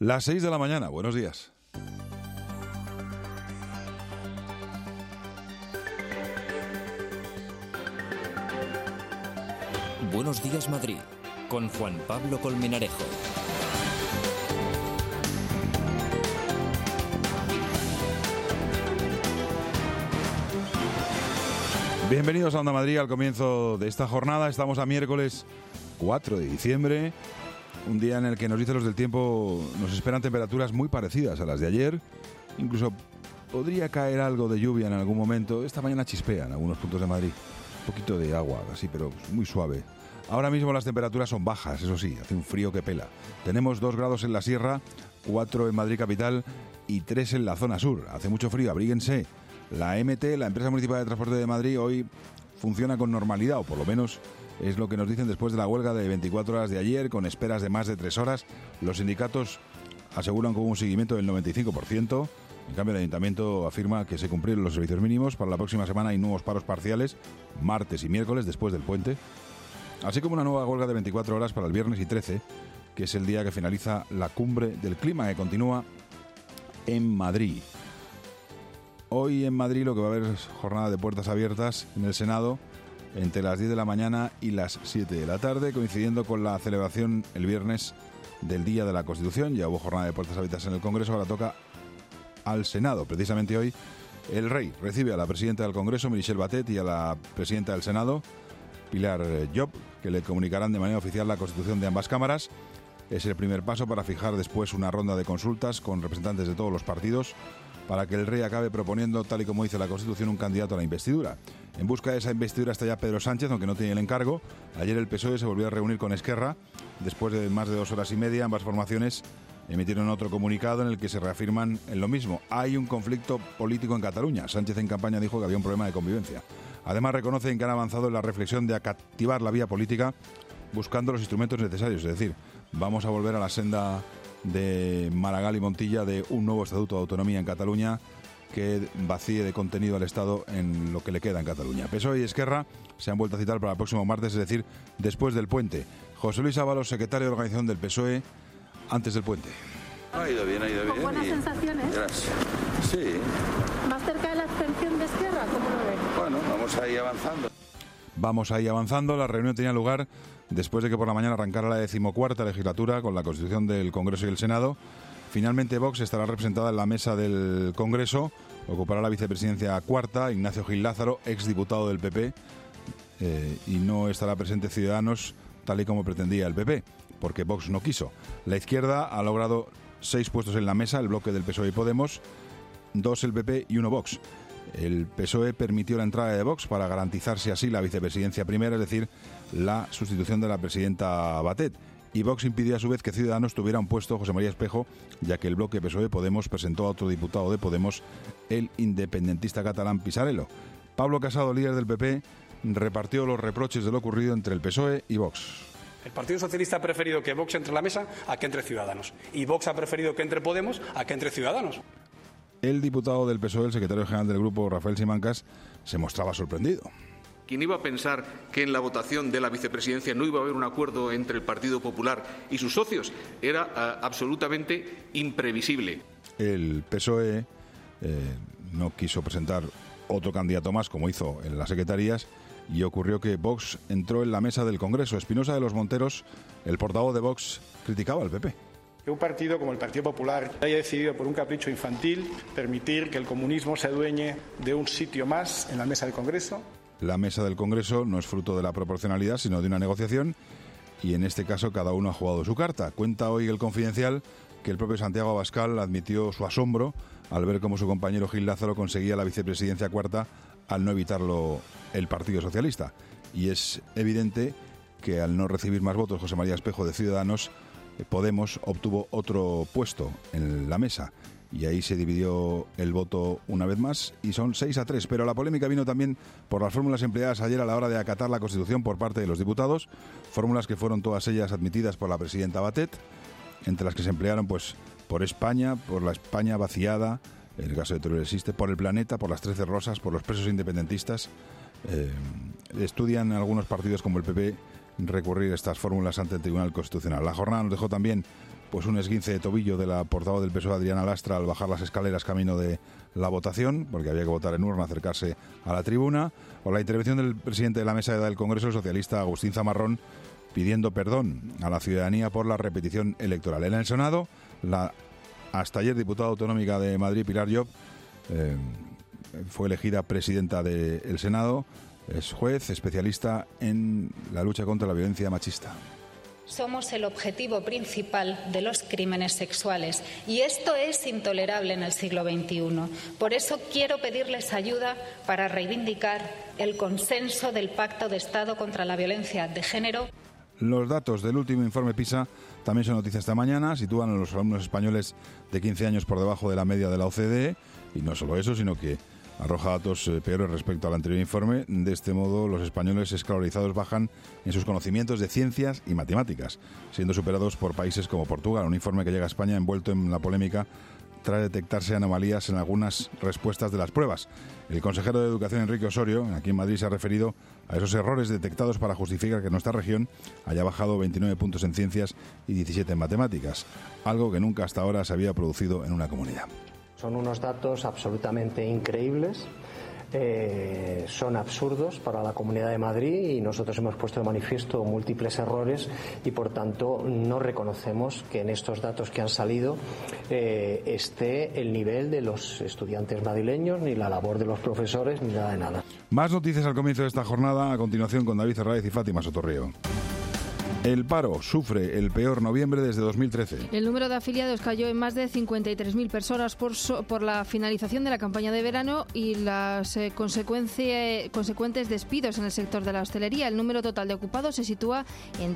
Las 6 de la mañana, buenos días. Buenos días, Madrid, con Juan Pablo Colmenarejo. Bienvenidos a Onda Madrid al comienzo de esta jornada. Estamos a miércoles 4 de diciembre, un día en el que nos dicen los del tiempo, nos esperan temperaturas muy parecidas a las de ayer. Incluso podría caer algo de lluvia en algún momento. Esta mañana chispea en algunos puntos de Madrid. Un poquito de agua, así, pero muy suave. Ahora mismo las temperaturas son bajas, eso sí, hace un frío que pela. Tenemos 2 grados en la sierra, 4 en Madrid capital y 3 en la zona sur. Hace mucho frío, abríguense. La MT, la Empresa Municipal de Transporte de Madrid, hoy funciona con normalidad, o por lo menos es lo que nos dicen después de la huelga de 24 horas de ayer, con esperas de más de 3 horas. Los sindicatos aseguran con un seguimiento del 95%. En cambio, el Ayuntamiento afirma que se cumplieron los servicios mínimos. Para la próxima semana hay nuevos paros parciales, martes y miércoles, después del puente. Así como una nueva huelga de 24 horas para el viernes y 13, que es el día que finaliza la cumbre del clima, que continúa en Madrid. Hoy en Madrid lo que va a haber es jornada de puertas abiertas en el Senado entre las 10 de la mañana y las 7 de la tarde, coincidiendo con la celebración el viernes del Día de la Constitución. Ya hubo jornada de puertas abiertas en el Congreso, ahora toca al Senado. Precisamente hoy el Rey recibe a la presidenta del Congreso, Michelle Batet, y a la presidenta del Senado, Pilar Llop, que le comunicarán de manera oficial la constitución de ambas cámaras. Es el primer paso para fijar después una ronda de consultas con representantes de todos los partidos para que el Rey acabe proponiendo, tal y como dice la Constitución, un candidato a la investidura. En busca de esa investidura está ya Pedro Sánchez, aunque no tiene el encargo. Ayer el PSOE se volvió a reunir con Esquerra. Después de más de 2 horas y media, ambas formaciones emitieron otro comunicado en el que se reafirman en lo mismo. Hay un conflicto político en Cataluña. Sánchez en campaña dijo que había un problema de convivencia. Además, reconocen que han avanzado en la reflexión de activar la vía política buscando los instrumentos necesarios. Es decir, vamos a volver a la senda de Maragall y Montilla de un nuevo estatuto de autonomía en Cataluña que vacíe de contenido al Estado en lo que le queda en Cataluña. PSOE y Esquerra se han vuelto a citar para el próximo martes, es decir, después del puente. José Luis Ábalos, secretario de organización del PSOE, antes del puente. Ha ido bien. ¿Con buenas sensaciones? Gracias. Sí. ¿Más cerca de la abstención de Esquerra? ¿Cómo lo ven? Bueno, vamos ahí avanzando. Vamos ahí avanzando. La reunión tenía lugar después de que por la mañana arrancara la 14ª legislatura con la constitución del Congreso y el Senado. Finalmente Vox estará representada en la mesa del Congreso. Ocupará la vicepresidencia cuarta Ignacio Gil Lázaro, exdiputado del PP, y no estará presente Ciudadanos tal y como pretendía el PP, porque Vox no quiso. La izquierda ha logrado 6 puestos en la mesa, el bloque del PSOE y Podemos, 2 el PP y 1 Vox. El PSOE permitió la entrada de Vox para garantizarse así la vicepresidencia primera, es decir, la sustitución de la presidenta Batet. Y Vox impidió a su vez que Ciudadanos tuviera un puesto, José María Espejo, ya que el bloque PSOE-Podemos presentó a otro diputado de Podemos, el independentista catalán Pisarello. Pablo Casado, líder del PP, repartió los reproches de lo ocurrido entre el PSOE y Vox. El Partido Socialista ha preferido que Vox entre en la mesa a que entre Ciudadanos. Y Vox ha preferido que entre Podemos a que entre Ciudadanos. El diputado del PSOE, el secretario general del grupo, Rafael Simancas, se mostraba sorprendido. ¿Quién iba a pensar que en la votación de la vicepresidencia no iba a haber un acuerdo entre el Partido Popular y sus socios? Era absolutamente imprevisible. El PSOE no quiso presentar otro candidato más, como hizo en las secretarías, y ocurrió que Vox entró en la mesa del Congreso. Espinosa de los Monteros, el portavoz de Vox, criticaba al PP. Que un partido como el Partido Popular haya decidido por un capricho infantil permitir que el comunismo se adueñe de un sitio más en la mesa del Congreso. La mesa del Congreso no es fruto de la proporcionalidad, sino de una negociación, y en este caso cada uno ha jugado su carta. Cuenta hoy el Confidencial que el propio Santiago Abascal admitió su asombro al ver cómo su compañero Gil Lázaro conseguía la vicepresidencia cuarta al no evitarlo el Partido Socialista. Y es evidente que al no recibir más votos José María Espejo de Ciudadanos, Podemos obtuvo otro puesto en la mesa y ahí se dividió el voto una vez más y son 6-3, pero la polémica vino también por las fórmulas empleadas ayer a la hora de acatar la Constitución por parte de los diputados, fórmulas que fueron todas ellas admitidas por la presidenta Batet, entre las que se emplearon pues por España, por la España vaciada, en el caso de Teruel existe, por el planeta, por las 13 rosas, por los presos independentistas. Estudian algunos partidos como el PP recurrir estas fórmulas ante el Tribunal Constitucional. La jornada nos dejó también pues un esguince de tobillo de la portavoz del PSOE, Adriana Lastra, al bajar las escaleras camino de la votación, porque había que votar en urna, acercarse a la tribuna, o la intervención del presidente de la mesa de edad del Congreso, el socialista Agustín Zamarrón, pidiendo perdón a la ciudadanía por la repetición electoral. En el Senado, la hasta ayer diputada autonómica de Madrid, Pilar Llop, fue elegida presidenta del Senado. Es juez, especialista en la lucha contra la violencia machista. Somos el objetivo principal de los crímenes sexuales y esto es intolerable en el siglo XXI. Por eso quiero pedirles ayuda para reivindicar el consenso del Pacto de Estado contra la Violencia de Género. Los datos del último informe PISA también son noticia esta mañana. Sitúan a los alumnos españoles de 15 años por debajo de la media de la OCDE. Y no solo eso, sino que arroja datos peores respecto al anterior informe. De este modo, los españoles escolarizados bajan en sus conocimientos de ciencias y matemáticas, siendo superados por países como Portugal. Un informe que llega a España envuelto en la polémica tras detectarse anomalías en algunas respuestas de las pruebas. El consejero de Educación, Enrique Osorio, aquí en Madrid, se ha referido a esos errores detectados para justificar que nuestra región haya bajado 29 puntos en ciencias y 17 en matemáticas, algo que nunca hasta ahora se había producido en una comunidad. Son unos datos absolutamente increíbles, son absurdos para la Comunidad de Madrid y nosotros hemos puesto de manifiesto múltiples errores y por tanto no reconocemos que en estos datos que han salido esté el nivel de los estudiantes madrileños, ni la labor de los profesores, ni nada de nada. Más noticias al comienzo de esta jornada, a continuación con David Herráez y Fátima Sotorrío. El paro sufre el peor noviembre desde 2013. El número de afiliados cayó en más de 53.000 personas por la finalización de la campaña de verano y las consecuentes despidos en el sector de la hostelería. El número total de ocupados se sitúa en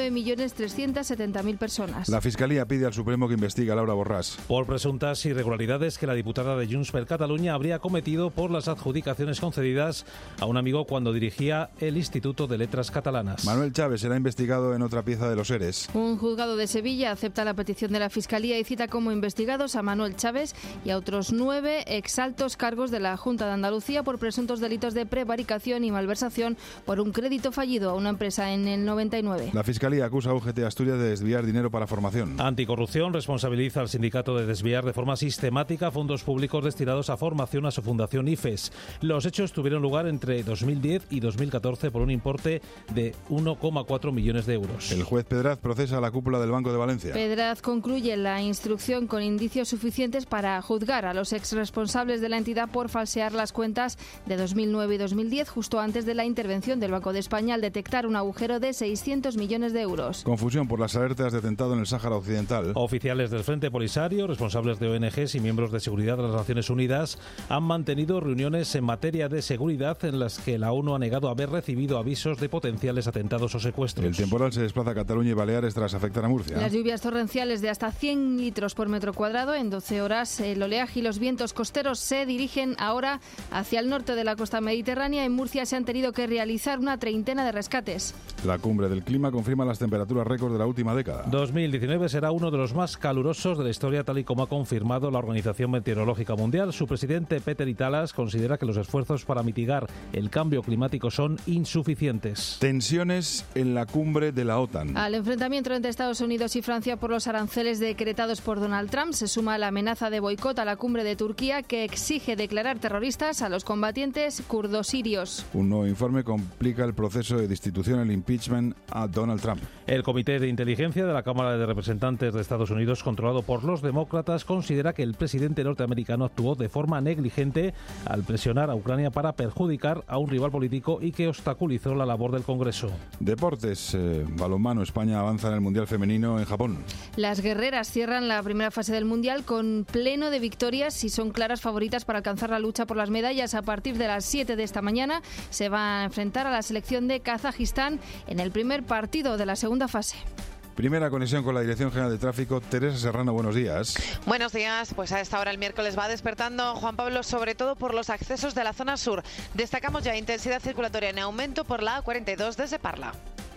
19.370.000 personas. La Fiscalía pide al Supremo que investigue a Laura Borràs por presuntas irregularidades que la diputada de Junts per Catalunya habría cometido por las adjudicaciones concedidas a un amigo cuando dirigía el Instituto de Letras Catalanas. Manuel Chávez será investigado en otra pieza de los ERES. Un juzgado de Sevilla acepta la petición de la Fiscalía y cita como investigados a Manuel Chávez y a otros 9 exaltos cargos de la Junta de Andalucía por presuntos delitos de prevaricación y malversación por un crédito fallido a una empresa en el 99. La Fiscalía acusa a UGT Asturias de desviar dinero para formación. Anticorrupción responsabiliza al sindicato de desviar de forma sistemática fondos públicos destinados a formación a su fundación IFES. Los hechos tuvieron lugar entre 2010 y 2014 por un importe de 1,4 millones de euros. El juez Pedraz procesa a la cúpula del Banco de Valencia. Pedraz concluye la instrucción con indicios suficientes para juzgar a los exresponsables de la entidad por falsear las cuentas de 2009 y 2010, justo antes de la intervención del Banco de España al detectar un agujero de 600 millones de euros. Confusión por las alertas de atentado en el Sáhara Occidental. Oficiales del Frente Polisario, responsables de ONGs y miembros de seguridad de las Naciones Unidas han mantenido reuniones en materia de seguridad en las que la ONU ha negado haber recibido avisos de potenciales atentados o secuestros. El temporal se desplaza a Cataluña y Baleares tras afectar a Murcia. Las lluvias torrenciales de hasta 100 litros por metro cuadrado en 12 horas. El oleaje y los vientos costeros se dirigen ahora hacia el norte de la costa mediterránea. En Murcia se han tenido que realizar una treintena de rescates. La cumbre del clima confirma las temperaturas récord de la última década. 2019 será uno de los más calurosos de la historia, tal y como ha confirmado la Organización Meteorológica Mundial. Su presidente, Peter Italas, considera que los esfuerzos para mitigar el cambio climático son insuficientes. Tensiones en la cumbre de la OTAN. Al enfrentamiento entre Estados Unidos y Francia por los aranceles decretados por Donald Trump se suma la amenaza de boicot a la cumbre de Turquía, que exige declarar terroristas a los combatientes kurdo-sirios. Un nuevo informe complica el proceso de destitución, el impeachment a Donald Trump. El Comité de Inteligencia de la Cámara de Representantes de Estados Unidos, controlado por los demócratas, considera que el presidente norteamericano actuó de forma negligente al presionar a Ucrania para perjudicar a un rival político y que obstaculizó la labor del Congreso. Deportes, balonmano. España avanza en el Mundial Femenino en Japón. Las guerreras cierran la primera fase del Mundial con pleno de victorias y son claras favoritas para alcanzar la lucha por las medallas. A partir de las 7 de esta mañana se va a enfrentar a la selección de Kazajistán en el primer partido de la segunda fase. Primera conexión con la Dirección General de Tráfico. Teresa Serrano, buenos días. Buenos días. Pues a esta hora el miércoles va despertando, Juan Pablo, sobre todo por los accesos de la zona sur. Destacamos ya intensidad circulatoria en aumento por la A42 desde Parla.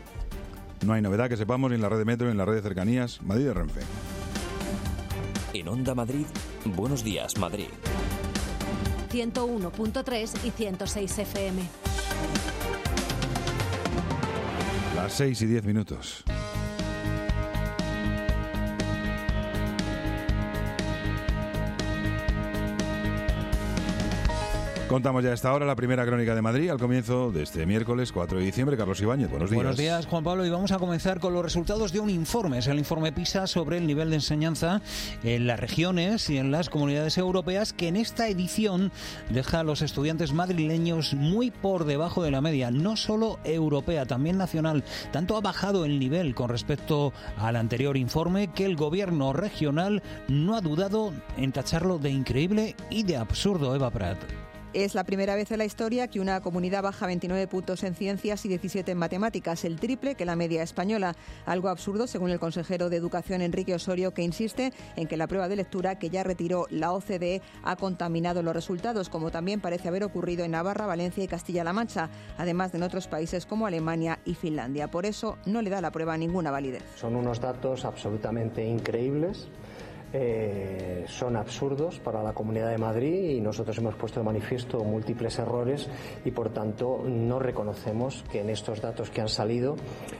No hay novedad que sepamos ni en la red de metro ni en la red de cercanías. Madrid de Renfe. En Onda Madrid, Buenos Días, Madrid. 101.3 y 106 FM. Las 6:10. Contamos ya a esta hora la primera crónica de Madrid al comienzo de este miércoles 4 de diciembre. Carlos Ibáñez, buenos días. Buenos días, Juan Pablo, y vamos a comenzar con los resultados de un informe. Es el informe PISA sobre el nivel de enseñanza en las regiones y en las comunidades europeas, que en esta edición deja a los estudiantes madrileños muy por debajo de la media, no solo europea, también nacional. Tanto ha bajado el nivel con respecto al anterior informe que el gobierno regional no ha dudado en tacharlo de increíble y de absurdo. Eva Prat. Es la primera vez en la historia que una comunidad baja 29 puntos en ciencias y 17 en matemáticas, el triple que la media española. Algo absurdo, según el consejero de Educación, Enrique Osorio, que insiste en que la prueba de lectura que ya retiró la OCDE ha contaminado los resultados, como también parece haber ocurrido en Navarra, Valencia y Castilla-La Mancha, además de en otros países como Alemania y Finlandia. Por eso no le da la prueba ninguna validez. Son unos datos absolutamente increíbles. Son absurdos para la Comunidad de Madrid y nosotros hemos puesto de manifiesto múltiples errores y por tanto no reconocemos que en estos datos que han salido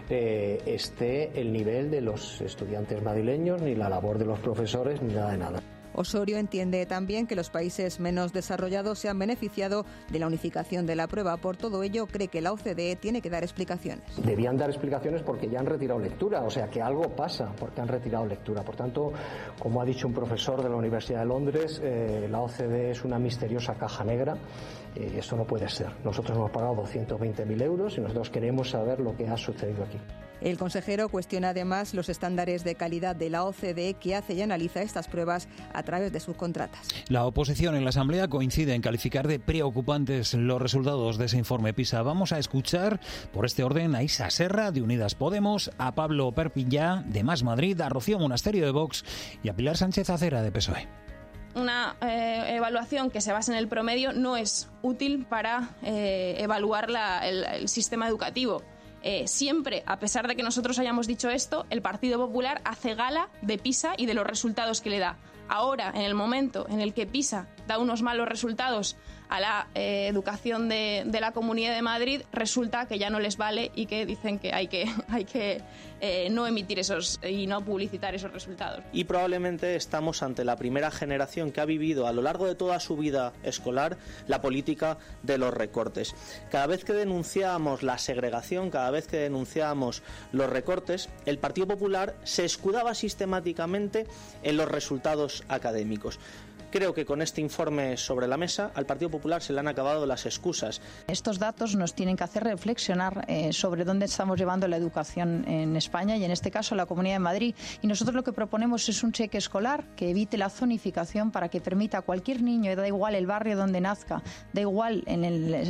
esté el nivel de los estudiantes madrileños, ni la labor de los profesores, ni nada de nada. Osorio entiende también que los países menos desarrollados se han beneficiado de la unificación de la prueba. Por todo ello, cree que la OCDE tiene que dar explicaciones. Debían dar explicaciones porque ya han retirado lectura, o sea que algo pasa porque han retirado lectura. Por tanto, como ha dicho un profesor de la Universidad de Londres, la OCDE es una misteriosa caja negra. Esto no puede ser. Nosotros hemos pagado 220.000 euros y nosotros queremos saber lo que ha sucedido aquí. El consejero cuestiona además los estándares de calidad de la OCDE, que hace y analiza estas pruebas a través de subcontratas. La oposición en la Asamblea coincide en calificar de preocupantes los resultados de ese informe PISA. Vamos a escuchar, por este orden, a Isa Serra, de Unidas Podemos, a Pablo Perpiñá, de Más Madrid, a Rocío Monasterio, de Vox, y a Pilar Sánchez Acera, de PSOE. Una evaluación que se basa en el promedio no es útil para evaluar el sistema educativo. Siempre, a pesar de que nosotros hayamos dicho esto, el Partido Popular hace gala de PISA y de los resultados que le da. Ahora, en el momento en el que PISA da unos malos resultados a la educación de la Comunidad de Madrid, resulta que ya no les vale y que dicen que hay que no emitir esos y no publicitar esos resultados. Y probablemente estamos ante la primera generación que ha vivido a lo largo de toda su vida escolar la política de los recortes. Cada vez que denunciábamos la segregación, cada vez que denunciábamos los recortes, el Partido Popular se escudaba sistemáticamente en los resultados académicos. Creo que con este informe sobre la mesa al Partido Popular se le han acabado las excusas. Estos datos nos tienen que hacer reflexionar sobre dónde estamos llevando la educación en España y en este caso la Comunidad de Madrid. Y nosotros lo que proponemos es un cheque escolar que evite la zonificación para que permita a cualquier niño, da igual el barrio donde nazca, da igual en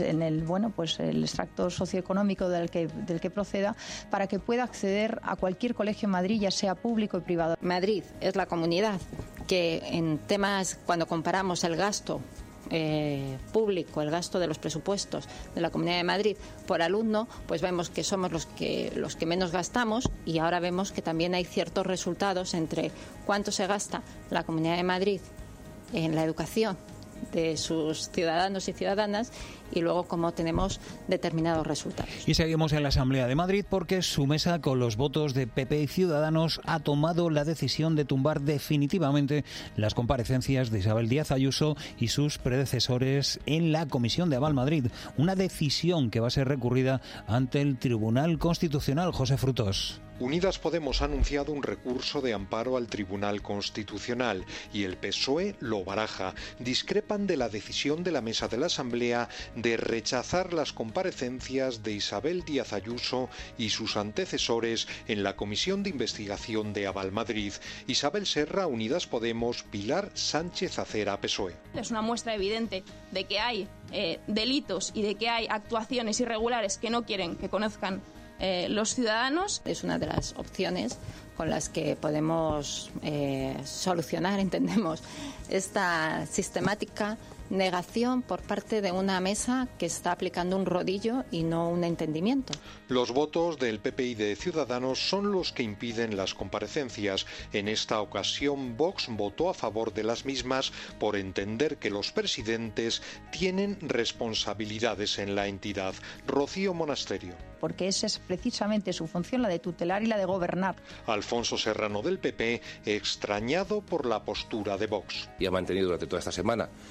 el extracto socioeconómico del que proceda, para que pueda acceder a cualquier colegio en Madrid, ya sea público y privado. Madrid es la comunidad que en temas, cuando comparamos el gasto público, el gasto de los presupuestos de la Comunidad de Madrid por alumno, pues vemos que somos los que menos gastamos, y ahora vemos que también hay ciertos resultados entre cuánto se gasta la Comunidad de Madrid en la educación de sus ciudadanos y ciudadanas y luego cómo tenemos determinados resultados. Y seguimos en la Asamblea de Madrid porque su mesa, con los votos de PP y Ciudadanos, ha tomado la decisión de tumbar definitivamente las comparecencias de Isabel Díaz Ayuso y sus predecesores en la Comisión de Aval Madrid. Una decisión que va a ser recurrida ante el Tribunal Constitucional. José Frutos. Unidas Podemos ha anunciado un recurso de amparo al Tribunal Constitucional y el PSOE lo baraja. Discrepan de la decisión de la mesa de la Asamblea de rechazar las comparecencias de Isabel Díaz Ayuso y sus antecesores en la Comisión de Investigación de Aval Madrid. Isabel Serra, Unidas Podemos; Pilar Sánchez Acera, PSOE. Es una muestra evidente de que hay delitos y de que hay actuaciones irregulares que no quieren que conozcan los ciudadanos. Es una de las opciones con las que podemos solucionar, entendemos, esta sistemática negación por parte de una mesa que está aplicando un rodillo y no un entendimiento. Los votos del PP y de Ciudadanos son los que impiden las comparecencias. En esta ocasión, Vox votó a favor de las mismas por entender que los presidentes tienen responsabilidades en la entidad. Rocío Monasterio. Porque esa es precisamente su función, la de tutelar y la de gobernar. Alfonso Serrano, del PP, extrañado por la postura de Vox. Y ha mantenido durante toda esta semana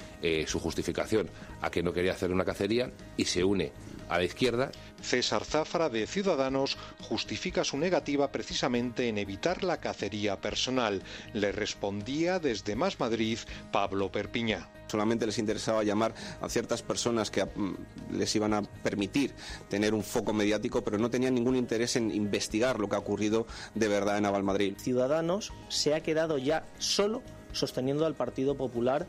su justificación a que no quería hacer una cacería y se une a la izquierda. César Zafra, de Ciudadanos, justifica su negativa precisamente en evitar la cacería personal. Le respondía desde Más Madrid Pablo Perpiñá. Solamente les interesaba llamar a ciertas personas que les iban a permitir tener un foco mediático, pero no tenían ningún interés en investigar lo que ha ocurrido de verdad en Navalmadrid. Ciudadanos se ha quedado ya solo sosteniendo al Partido Popular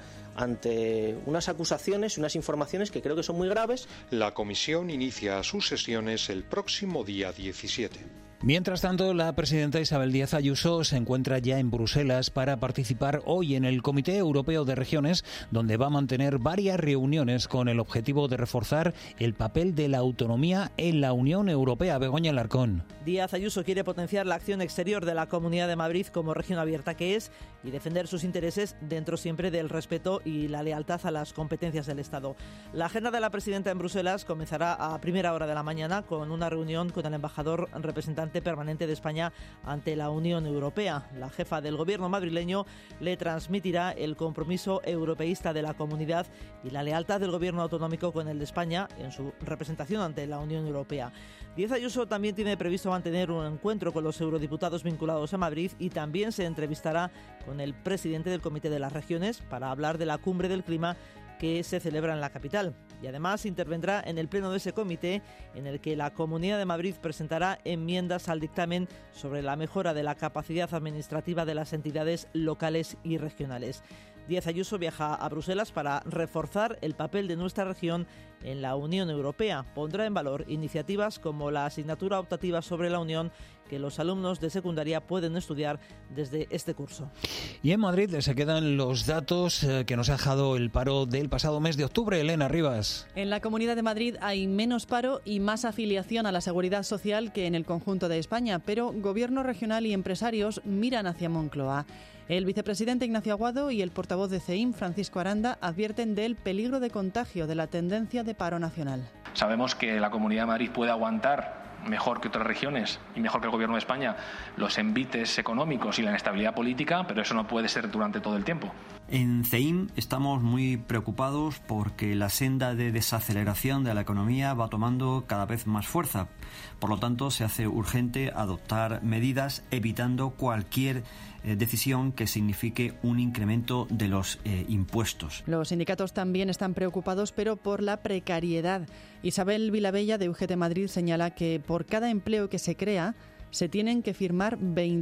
ante unas acusaciones y unas informaciones que creo que son muy graves. La comisión inicia sus sesiones el próximo día 17. Mientras tanto, la presidenta Isabel Díaz Ayuso se encuentra ya en Bruselas para participar hoy en el Comité Europeo de Regiones, donde va a mantener varias reuniones con el objetivo de reforzar el papel de la autonomía en la Unión Europea. Begoña Alarcón. Díaz Ayuso quiere potenciar la acción exterior de la Comunidad de Madrid como región abierta que es y defender sus intereses dentro siempre del respeto y la lealtad a las competencias del Estado. La agenda de la presidenta en Bruselas comenzará a primera hora de la mañana con una reunión con el embajador representante permanente de España ante la Unión Europea. La jefa del gobierno madrileño le transmitirá el compromiso europeísta de la comunidad y la lealtad del gobierno autonómico con el de España en su representación ante la Unión Europea. Díaz Ayuso también tiene previsto mantener un encuentro con los eurodiputados vinculados a Madrid y también se entrevistará con el presidente del Comité de las Regiones para hablar de la Cumbre del Clima que se celebra en la capital. Y además intervendrá en el pleno de ese comité en el que la Comunidad de Madrid presentará enmiendas al dictamen sobre la mejora de la capacidad administrativa de las entidades locales y regionales. Díaz Ayuso viaja a Bruselas para reforzar el papel de nuestra región en la Unión Europea. Pondrá en valor iniciativas como la asignatura optativa sobre la Unión que los alumnos de secundaria pueden estudiar desde este curso. Y en Madrid se quedan los datos que nos ha dejado el paro del pasado mes de octubre. Elena Rivas. En la Comunidad de Madrid hay menos paro y más afiliación a la Seguridad Social que en el conjunto de España, pero Gobierno regional y empresarios miran hacia Moncloa. El vicepresidente Ignacio Aguado y el portavoz de CEIM, Francisco Aranda, advierten del peligro de contagio de la tendencia de paro nacional. Sabemos que la Comunidad de Madrid puede aguantar mejor que otras regiones y mejor que el Gobierno de España los envites económicos y la inestabilidad política, pero eso no puede ser durante todo el tiempo. En CEIM estamos muy preocupados porque la senda de desaceleración de la economía va tomando cada vez más fuerza. Por lo tanto, se hace urgente adoptar medidas evitando cualquier decisión que signifique un incremento de los impuestos. Los sindicatos también están preocupados, pero por la precariedad. Isabel Vilabella, de UGT Madrid, señala que por cada empleo que se crea, se tienen que firmar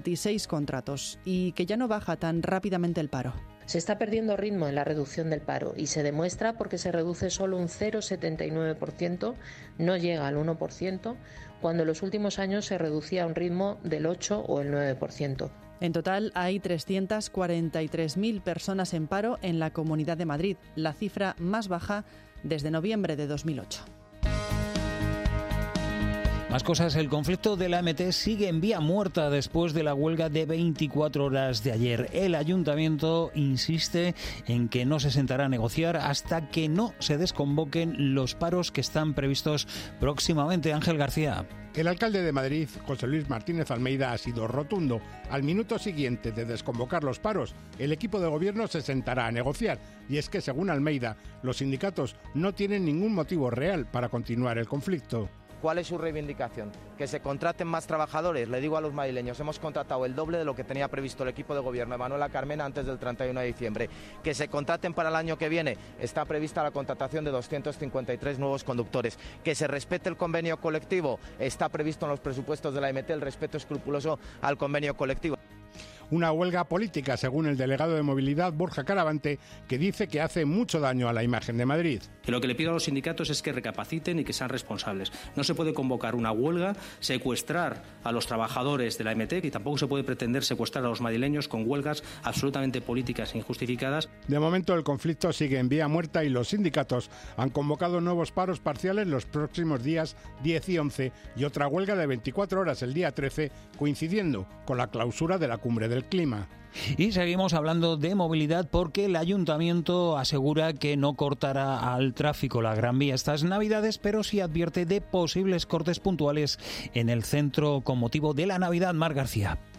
26 contratos y que ya no baja tan rápidamente el paro. Se está perdiendo ritmo en la reducción del paro y se demuestra porque se reduce solo un 0,79%, no llega al 1%, cuando en los últimos años se reducía a un ritmo del 8 o el 9%. En total hay 343.000 personas en paro en la Comunidad de Madrid, la cifra más baja desde noviembre de 2008. Más cosas, el conflicto de la MT sigue en vía muerta después de la huelga de 24 horas de ayer. El ayuntamiento insiste en que no se sentará a negociar hasta que no se desconvoquen los paros que están previstos próximamente. Ángel García. El alcalde de Madrid, José Luis Martínez Almeida, ha sido rotundo. Al minuto siguiente de desconvocar los paros, el equipo de gobierno se sentará a negociar. Y es que, según Almeida, los sindicatos no tienen ningún motivo real para continuar el conflicto. ¿Cuál es su reivindicación? Que se contraten más trabajadores. Le digo a los madrileños, hemos contratado el doble de lo que tenía previsto el equipo de gobierno de Manuela Carmena antes del 31 de diciembre. Que se contraten para el año que viene. Está prevista la contratación de 253 nuevos conductores. Que se respete el convenio colectivo. Está previsto en los presupuestos de la MT el respeto escrupuloso al convenio colectivo. Una huelga política, según el delegado de Movilidad, Borja Caravante, que dice que hace mucho daño a la imagen de Madrid. Y lo que le pido a los sindicatos es que recapaciten y que sean responsables. No se puede convocar una huelga, secuestrar a los trabajadores de la MT, y tampoco se puede pretender secuestrar a los madrileños con huelgas absolutamente políticas e injustificadas. De momento el conflicto sigue en vía muerta y los sindicatos han convocado nuevos paros parciales los próximos días 10 y 11 y otra huelga de 24 horas el día 13, coincidiendo con la clausura de la Cumbre del Clima. Y seguimos hablando de movilidad porque el ayuntamiento asegura que no cortará al tráfico la Gran Vía estas Navidades, pero sí advierte de posibles cortes puntuales en el centro con motivo de la Navidad. Mar García.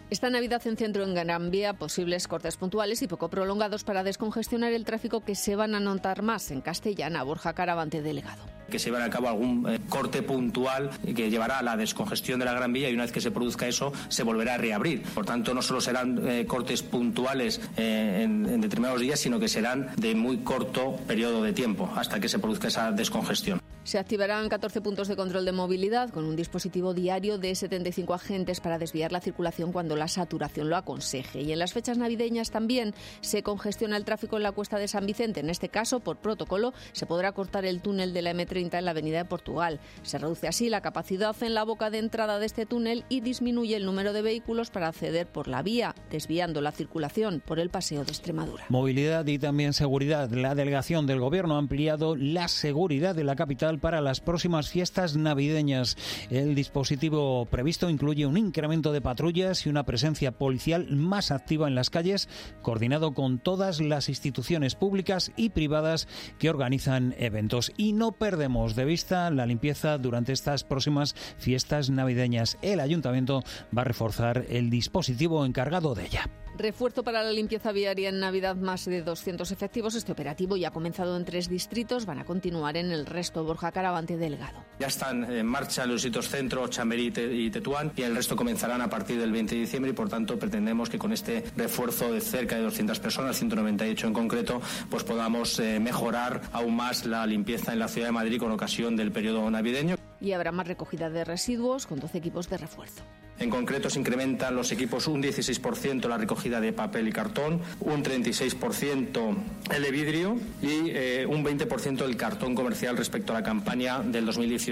Esta Navidad en centro en Gran Vía, posibles cortes puntuales y poco prolongados para descongestionar el tráfico que se van a notar más en Castellana. Borja Caravante, delegado. Que se lleve a cabo algún corte puntual que llevará a la descongestión de la Gran Vía y una vez que se produzca eso se volverá a reabrir. Por tanto, no solo serán cortes puntuales en determinados días, sino que serán de muy corto periodo de tiempo hasta que se produzca esa descongestión. Se activarán 14 puntos de control de movilidad con un dispositivo diario de 75 agentes para desviar la circulación cuando la saturación lo aconseje. Y en las fechas navideñas también se congestiona el tráfico en la Cuesta de San Vicente. En este caso, por protocolo, se podrá cortar el túnel de la M30 en la Avenida de Portugal. Se reduce así la capacidad en la boca de entrada de este túnel y disminuye el número de vehículos para acceder por la vía, desviando la circulación por el Paseo de Extremadura. Movilidad y también seguridad. La delegación del Gobierno ha ampliado la seguridad de la capital para las próximas fiestas navideñas. El dispositivo previsto incluye un incremento de patrullas y una presencia policial más activa en las calles, coordinado con todas las instituciones públicas y privadas que organizan eventos. Y no perdemos de vista la limpieza durante estas próximas fiestas navideñas. El Ayuntamiento va a reforzar el dispositivo encargado de ella. Refuerzo para la limpieza viaria en Navidad, más de 200 efectivos. Este operativo ya ha comenzado en 3 distritos, van a continuar en el resto. Borja Caravante, delegado. Ya están en marcha los distritos Centro, Chamberí y Tetuán y el resto comenzarán a partir del 20 de diciembre y por tanto pretendemos que con este refuerzo de cerca de 200 personas, 198 en concreto, pues podamos mejorar aún más la limpieza en la ciudad de Madrid con ocasión del periodo navideño. Y habrá más recogida de residuos con 12 equipos de refuerzo. En concreto se incrementan los equipos un 16% la recogida de papel y cartón, un 36% el de vidrio y un 20% el cartón comercial respecto a la campaña del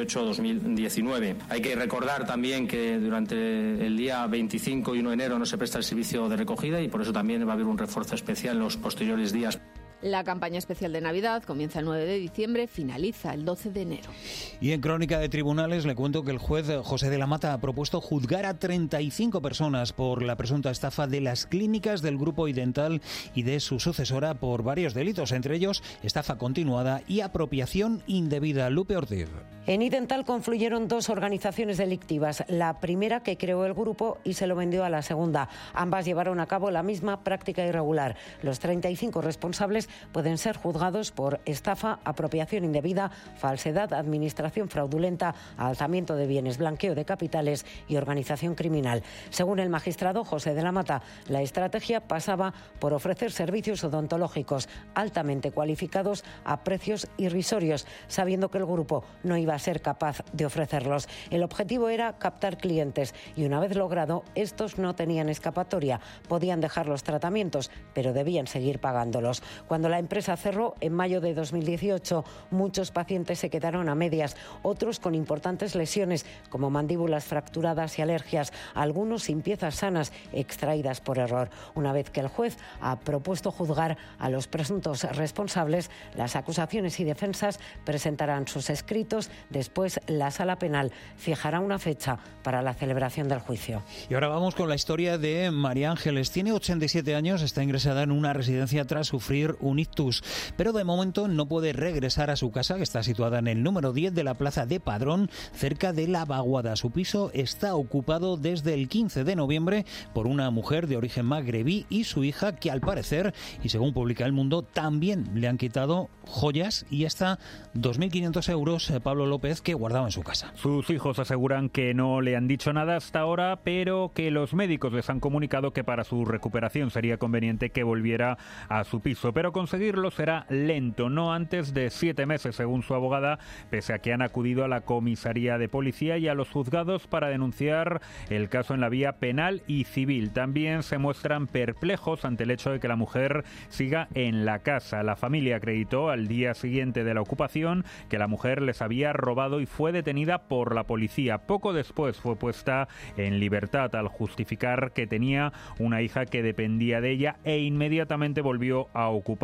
2018-2019. Hay que recordar también que durante el día 25 y 1 de enero no se presta el servicio de recogida y por eso también va a haber un refuerzo especial en los posteriores días. La campaña especial de Navidad comienza el 9 de diciembre, finaliza el 12 de enero. Y en Crónica de Tribunales le cuento que el juez José de la Mata ha propuesto juzgar a 35 personas por la presunta estafa de las clínicas del Grupo Idental y de su sucesora por varios delitos, entre ellos estafa continuada y apropiación indebida. Lupe Ortiz. En Idental confluyeron 2 organizaciones delictivas. La primera que creó el grupo y se lo vendió a la segunda. Ambas llevaron a cabo la misma práctica irregular. Los 35 responsables pueden ser juzgados por estafa, apropiación indebida, falsedad, administración fraudulenta, alzamiento de bienes, blanqueo de capitales y organización criminal. Según el magistrado José de la Mata, la estrategia pasaba por ofrecer servicios odontológicos altamente cualificados a precios irrisorios, sabiendo que el grupo no iba a ser capaz de ofrecerlos. El objetivo era captar clientes y una vez logrado, estos no tenían escapatoria. Podían dejar los tratamientos, pero debían seguir pagándolos. Cuando la empresa cerró en mayo de 2018, muchos pacientes se quedaron a medias, otros con importantes lesiones como mandíbulas fracturadas y alergias, algunos sin piezas sanas extraídas por error. Una vez que el juez ha propuesto juzgar a los presuntos responsables, las acusaciones y defensas presentarán sus escritos. Después, la Sala Penal fijará una fecha para la celebración del juicio. Y ahora vamos con la historia de María Ángeles. Tiene 87 años, está ingresada en una residencia tras sufrir un ictus, pero de momento no puede regresar a su casa, que está situada en el número 10 de la Plaza de Padrón, cerca de La Vaguada. Su piso está ocupado desde el 15 de noviembre por una mujer de origen magrebí y su hija, que al parecer, y según publica El Mundo, también le han quitado joyas y hasta 2.500 euros, Pablo López, que guardaba en su casa. Sus hijos aseguran que no le han dicho nada hasta ahora, pero que los médicos les han comunicado que para su recuperación sería conveniente que volviera a su piso. Pero conseguirlo será lento, no antes de 7 meses, según su abogada, pese a que han acudido a la comisaría de policía y a los juzgados para denunciar el caso en la vía penal y civil. También se muestran perplejos ante el hecho de que la mujer siga en la casa. La familia acreditó al día siguiente de la ocupación que la mujer les había robado y fue detenida por la policía. Poco después fue puesta en libertad al justificar que tenía una hija que dependía de ella e inmediatamente volvió a ocupar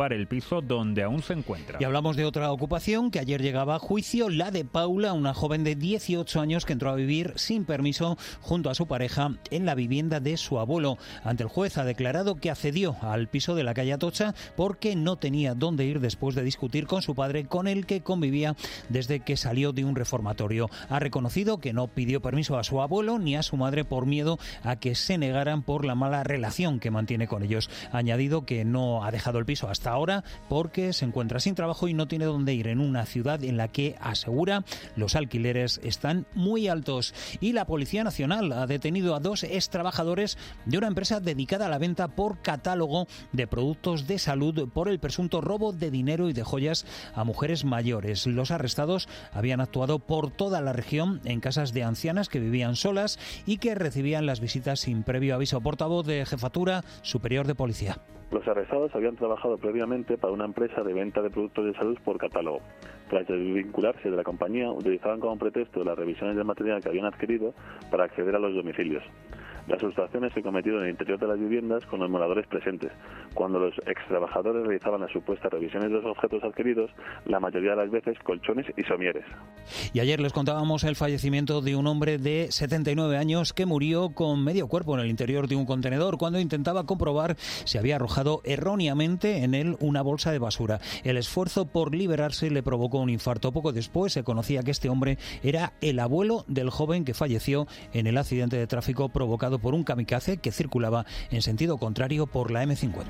ocupar el piso donde aún se encuentra. Y hablamos de otra ocupación que ayer llegaba a juicio, la de Paula, una joven de 18 años que entró a vivir sin permiso junto a su pareja en la vivienda de su abuelo. Ante el juez ha declarado que accedió al piso de la calle Atocha porque no tenía dónde ir después de discutir con su padre, con el que convivía desde que salió de un reformatorio. Ha reconocido que no pidió permiso a su abuelo ni a su madre por miedo a que se negaran por la mala relación que mantiene con ellos. Ha añadido que no ha dejado el piso hasta ahora porque se encuentra sin trabajo y no tiene dónde ir en una ciudad en la que, asegura, los alquileres están muy altos. Y la Policía Nacional ha detenido a 2 extrabajadores de una empresa dedicada a la venta por catálogo de productos de salud por el presunto robo de dinero y de joyas a mujeres mayores. Los arrestados habían actuado por toda la región en casas de ancianas que vivían solas y que recibían las visitas sin previo aviso. Portavoz de Jefatura Superior de Policía. Los arrestados habían trabajado previamente para una empresa de venta de productos de salud por catálogo. Tras desvincularse de la compañía, utilizaban como pretexto las revisiones del material que habían adquirido para acceder a los domicilios. Las sustracciones se cometieron en el interior de las viviendas con los moradores presentes. Cuando los extrabajadores realizaban las supuestas revisiones de los objetos adquiridos, la mayoría de las veces colchones y somieres. Y ayer les contábamos el fallecimiento de un hombre de 79 años que murió con medio cuerpo en el interior de un contenedor cuando intentaba comprobar si había arrojado erróneamente en él una bolsa de basura. El esfuerzo por liberarse le provocó un infarto. Poco después se conocía que este hombre era el abuelo del joven que falleció en el accidente de tráfico provocado por un kamikaze que circulaba en sentido contrario por la M50.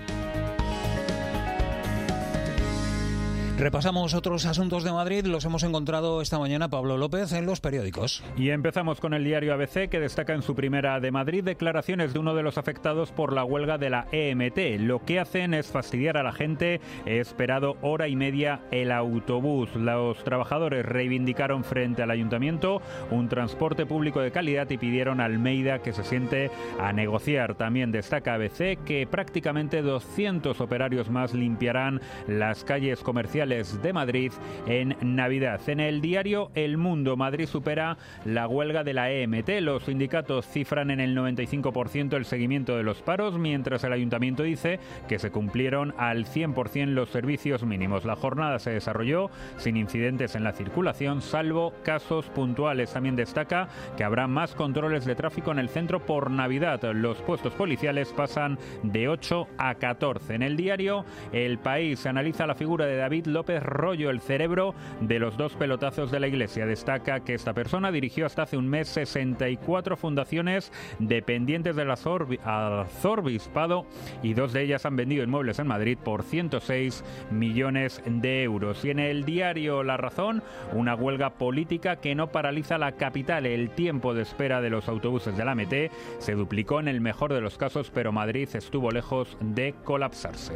Repasamos otros asuntos de Madrid. Los hemos encontrado esta mañana, Pablo López, en los periódicos. Y empezamos con el diario ABC, que destaca en su primera de Madrid declaraciones de uno de los afectados por la huelga de la EMT. Lo que hacen es fastidiar a la gente. He esperado hora y media el autobús. Los trabajadores reivindicaron frente al ayuntamiento un transporte público de calidad y pidieron a Almeida que se siente a negociar. También destaca ABC que prácticamente 200 operarios más limpiarán las calles comerciales de Madrid en Navidad. En el diario El Mundo, Madrid supera la huelga de la EMT. Los sindicatos cifran en el 95% el seguimiento de los paros, mientras el ayuntamiento dice que se cumplieron al 100% los servicios mínimos. La jornada se desarrolló sin incidentes en la circulación, salvo casos puntuales. También destaca que habrá más controles de tráfico en el centro por Navidad. Los puestos policiales pasan de 8 a 14. En el diario El País se analiza la figura de David López Rollo, el cerebro de los 2 pelotazos de la Iglesia. Destaca que esta persona dirigió hasta hace un mes 64 fundaciones dependientes del arzobispado y 2 de ellas han vendido inmuebles en Madrid por 106 millones de euros. Y en el diario La Razón, una huelga política que no paraliza la capital. El tiempo de espera de los autobuses de la AMT se duplicó en el mejor de los casos, pero Madrid estuvo lejos de colapsarse.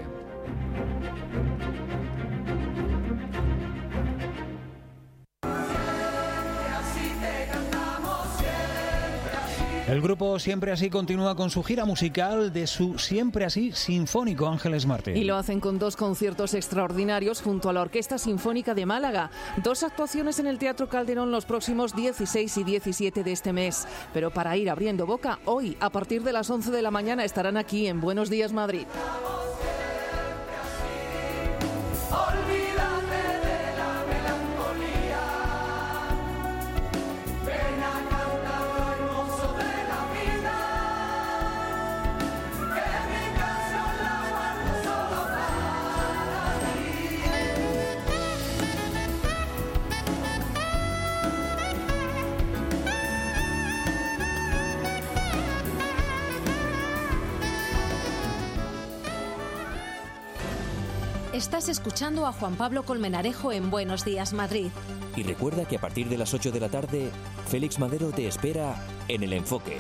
El grupo Siempre Así continúa con su gira musical de su Siempre Así Sinfónico, Ángeles Martín. Y lo hacen con 2 conciertos extraordinarios junto a la Orquesta Sinfónica de Málaga. 2 actuaciones en el Teatro Calderón los próximos 16 y 17 de este mes. Pero para ir abriendo boca, hoy, a partir de las 11 de la mañana, estarán aquí en Buenos Días Madrid. Estás escuchando a Juan Pablo Colmenarejo en Buenos Días Madrid. Y recuerda que a partir de las 8 de la tarde, Félix Madero te espera en El Enfoque.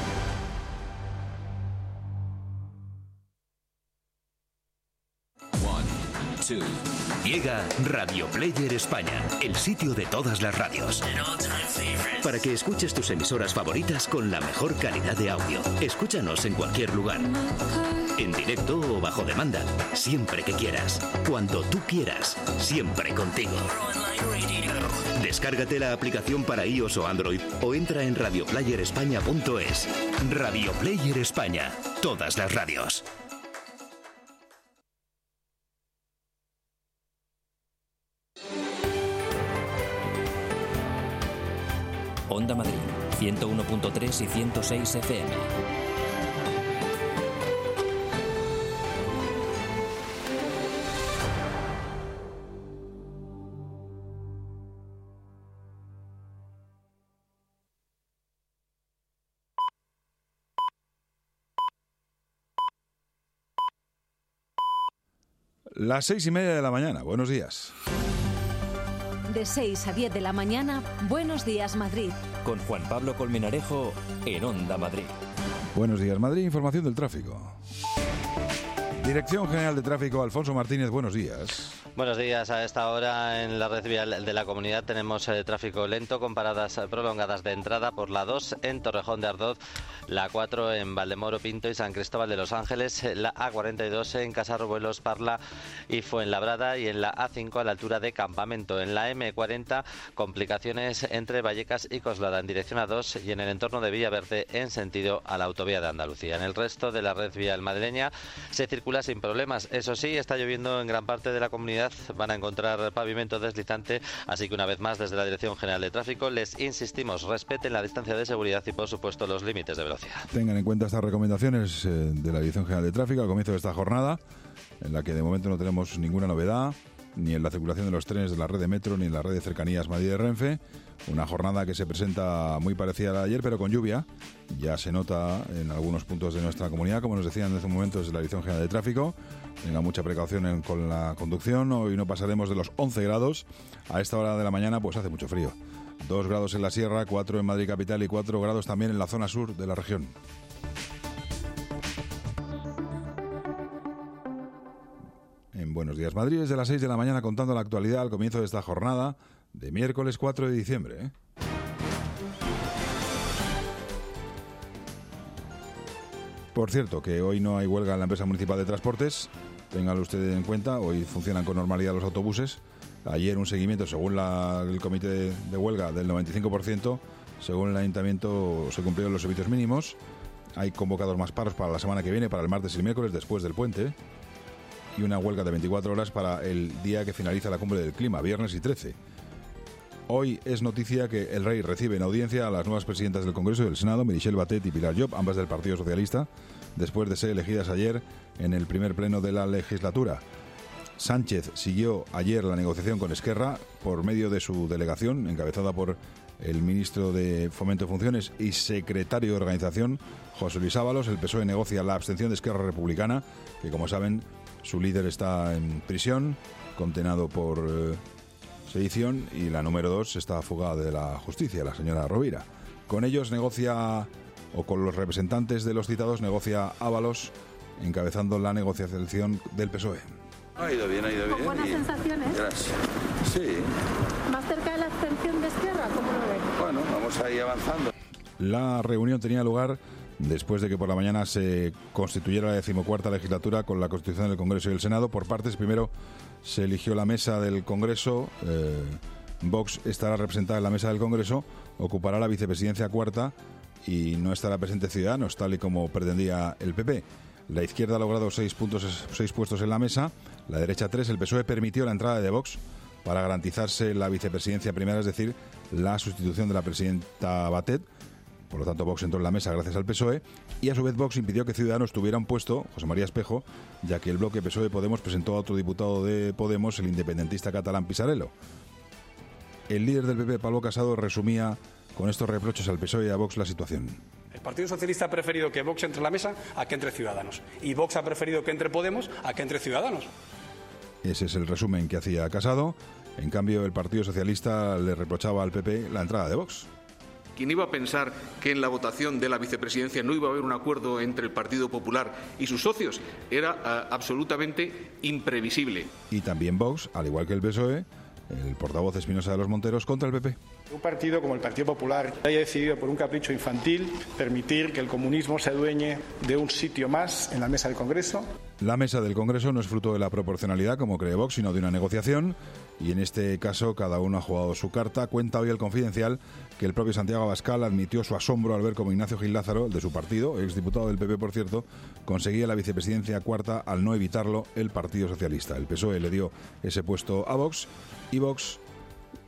Llega Radio Player España, el sitio de todas las radios. Para que escuches tus emisoras favoritas con la mejor calidad de audio. Escúchanos en cualquier lugar. En directo o bajo demanda. Siempre que quieras. Cuando tú quieras. Siempre contigo. Descárgate la aplicación para iOS o Android o entra en radioplayerespaña.es. Radio Player España. Todas las radios. Onda Madrid, 101.3 y 106 FM. Las 6:30 de la mañana. Buenos días. De 6 a 10 de la mañana, Buenos Días Madrid. Con Juan Pablo Colmenarejo en Onda Madrid. Buenos días Madrid, información del tráfico. Dirección General de Tráfico, Alfonso Martínez, buenos días. Buenos días. A esta hora en la red vial de la comunidad tenemos tráfico lento con paradas prolongadas de entrada por la 2 en Torrejón de Ardoz, la 4 en Valdemoro, Pinto y San Cristóbal de los Ángeles, la A42 en Casarruelos, Parla y Fuenlabrada y en la A5 a la altura de Campamento. En la M40 complicaciones entre Vallecas y Coslada en dirección A2 y en el entorno de Villaverde en sentido a la autovía de Andalucía. En el resto de la red vial madrileña se circula sin problemas. Eso sí, está lloviendo en gran parte de la comunidad. Van a encontrar pavimento deslizante, así que una vez más desde la Dirección General de Tráfico les insistimos, respeten la distancia de seguridad y por supuesto los límites de velocidad. Tengan en cuenta estas recomendaciones de la Dirección General de Tráfico al comienzo de esta jornada, en la que de momento no tenemos ninguna novedad, ni en la circulación de los trenes de la red de metro, ni en la red de cercanías Madrid de Renfe. Una jornada que se presenta muy parecida a la de ayer, pero con lluvia. Ya se nota en algunos puntos de nuestra comunidad, como nos decían hace un momento desde la Dirección General de Tráfico. Tenga mucha precaución con la conducción. Hoy no pasaremos de los 11 grados. A esta hora de la mañana pues hace mucho frío. 2 grados en la sierra, 4 en Madrid capital y 4 grados también en la zona sur de la región. En Buenos Días Madrid, desde las 6 de la mañana contando la actualidad al comienzo de esta jornada de miércoles 4 de diciembre. Por cierto, que hoy no hay huelga en la empresa municipal de transportes. Ténganlo ustedes en cuenta, hoy funcionan con normalidad los autobuses. Ayer un seguimiento, según el comité de huelga, del 95%. Según el ayuntamiento se cumplieron los servicios mínimos. Hay convocados más paros para la semana que viene, para el martes y el miércoles, después del puente. Y una huelga de 24 horas para el día que finaliza la cumbre del clima, viernes y 13. Hoy es noticia que el rey recibe en audiencia a las nuevas presidentas del Congreso y del Senado, Meritxell Batet y Pilar Llop, ambas del Partido Socialista, después de ser elegidas ayer en el primer pleno de la legislatura. Sánchez siguió ayer la negociación con Esquerra por medio de su delegación, encabezada por el ministro de Fomento de Funciones y secretario de Organización, José Luis Ábalos. El PSOE negocia la abstención de Esquerra Republicana, que como saben, su líder está en prisión, condenado por sedición, y la número 2 está fugada de la justicia, la señora Rovira. Con ellos negocia, o con los representantes de los citados, negocia Ábalos, encabezando la negociación del PSOE. Ha ido bien. ¿Con buenas sensaciones? Gracias. Sí. ¿Más cerca de la abstención de Esquerra? ¿Cómo lo ven? Bueno, vamos ahí avanzando. La reunión tenía lugar después de que por la mañana se constituyera la 14ª legislatura con la constitución del Congreso y el Senado. Por partes, primero se eligió la mesa del Congreso. Vox estará representada en la mesa del Congreso, ocupará la vicepresidencia cuarta y no estará presente Ciudadanos, tal y como pretendía el PP. La izquierda ha logrado 6 puestos en la mesa, la derecha 3. El PSOE permitió la entrada de Vox para garantizarse la vicepresidencia primera, es decir, la sustitución de la presidenta Batet. Por lo tanto, Vox entró en la mesa gracias al PSOE, y a su vez Vox impidió que Ciudadanos tuviera un puesto, José María Espejo, ya que el bloque PSOE-Podemos presentó a otro diputado de Podemos, el independentista catalán Pisarello. El líder del PP, Pablo Casado, resumía con estos reproches al PSOE y a Vox la situación. El Partido Socialista ha preferido que Vox entre en la mesa a que entre Ciudadanos, y Vox ha preferido que entre Podemos a que entre Ciudadanos. Ese es el resumen que hacía Casado. En cambio, el Partido Socialista le reprochaba al PP la entrada de Vox. ¿Quién iba a pensar que en la votación de la vicepresidencia no iba a haber un acuerdo entre el Partido Popular y sus socios? Era absolutamente imprevisible. Y también Vox, al igual que el PSOE, el portavoz Espinosa de los Monteros, contra el PP. Un partido como el Partido Popular haya decidido por un capricho infantil permitir que el comunismo se adueñe de un sitio más en la mesa del Congreso. La mesa del Congreso no es fruto de la proporcionalidad, como cree Vox, sino de una negociación, y en este caso cada uno ha jugado su carta. Cuenta hoy el Confidencial que el propio Santiago Abascal admitió su asombro al ver cómo Ignacio Gil Lázaro, el de su partido, exdiputado del PP por cierto, conseguía la vicepresidencia cuarta al no evitarlo el Partido Socialista. El PSOE le dio ese puesto a Vox, y Vox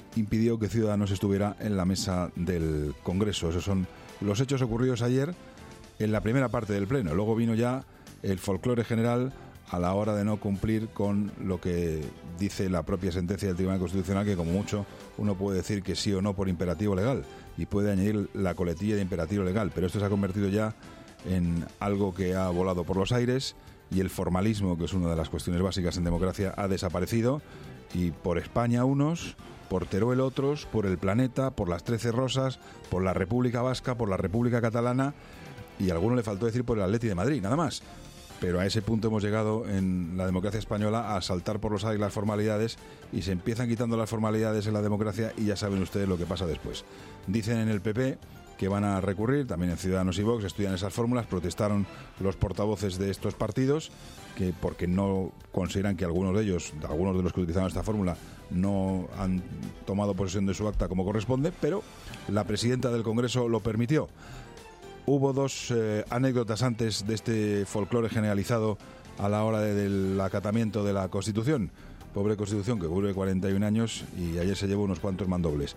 impidió que Ciudadanos estuviera en la mesa del Congreso. Esos son los hechos ocurridos ayer en la primera parte del Pleno. Luego vino ya el folclore general a la hora de no cumplir con lo que dice la propia sentencia del Tribunal Constitucional, que como mucho uno puede decir que sí o no por imperativo legal, y puede añadir la coletilla de imperativo legal, pero esto se ha convertido ya en algo que ha volado por los aires, y el formalismo, que es una de las cuestiones básicas en democracia, ha desaparecido, y por España unos, por Teruel otros, por el planeta, por las 13 Rosas, por la República Vasca, por la República Catalana, y a alguno le faltó decir por el Atleti de Madrid, nada más. Pero a ese punto hemos llegado en la democracia española a saltar por los aires las formalidades, y se empiezan quitando las formalidades en la democracia y ya saben ustedes lo que pasa después. Dicen en el PP que van a recurrir, también en Ciudadanos y Vox estudian esas fórmulas, protestaron los portavoces de estos partidos, que porque no consideran que algunos de los que utilizaron esta fórmula no han tomado posesión de su acta como corresponde, pero la presidenta del Congreso lo permitió. Hubo dos anécdotas antes de este folclore generalizado a la hora del acatamiento de la Constitución. Pobre Constitución que cubre 41 años y ayer se llevó unos cuantos mandobles.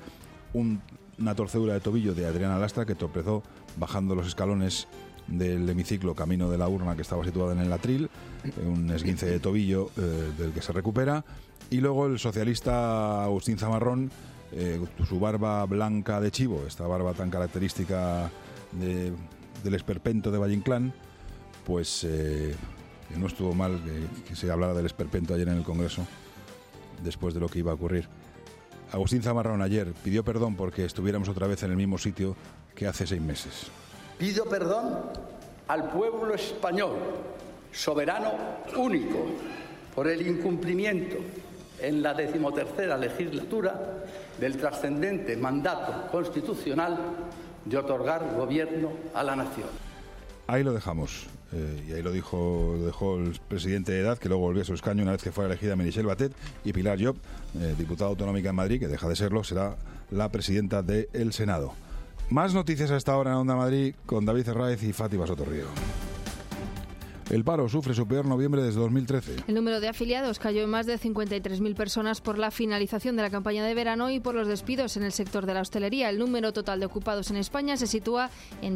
Una torcedura de tobillo de Adriana Lastra, que tropezó bajando los escalones del hemiciclo camino de la urna que estaba situada en el atril, un esguince de tobillo del que se recupera. Y luego el socialista Agustín Zamarrón, su barba blanca de chivo, esta barba tan característica del esperpento de Valle Inclán, pues que no estuvo mal que se hablara del esperpento ayer en el Congreso, después de lo que iba a ocurrir. Agustín Zamarrón ayer pidió perdón porque estuviéramos otra vez en el mismo sitio que hace 6 meses. Pido perdón al pueblo español, soberano único, por el incumplimiento en la 13ª legislatura del trascendente mandato constitucional de otorgar gobierno a la nación. Ahí lo dejamos, y ahí lo dejó el presidente de EDAD, que luego volvió a su escaño una vez que fue elegida Meritxell Batet, y Pilar Llop, diputada autonómica en Madrid, que deja de serlo, será la presidenta del Senado. Más noticias a esta hora en Onda Madrid con David Herráez y Fátima Sotorrío. El paro sufre su peor noviembre desde 2013. El número de afiliados cayó en más de 53.000 personas por la finalización de la campaña de verano y por los despidos en el sector de la hostelería. El número total de ocupados en España se sitúa en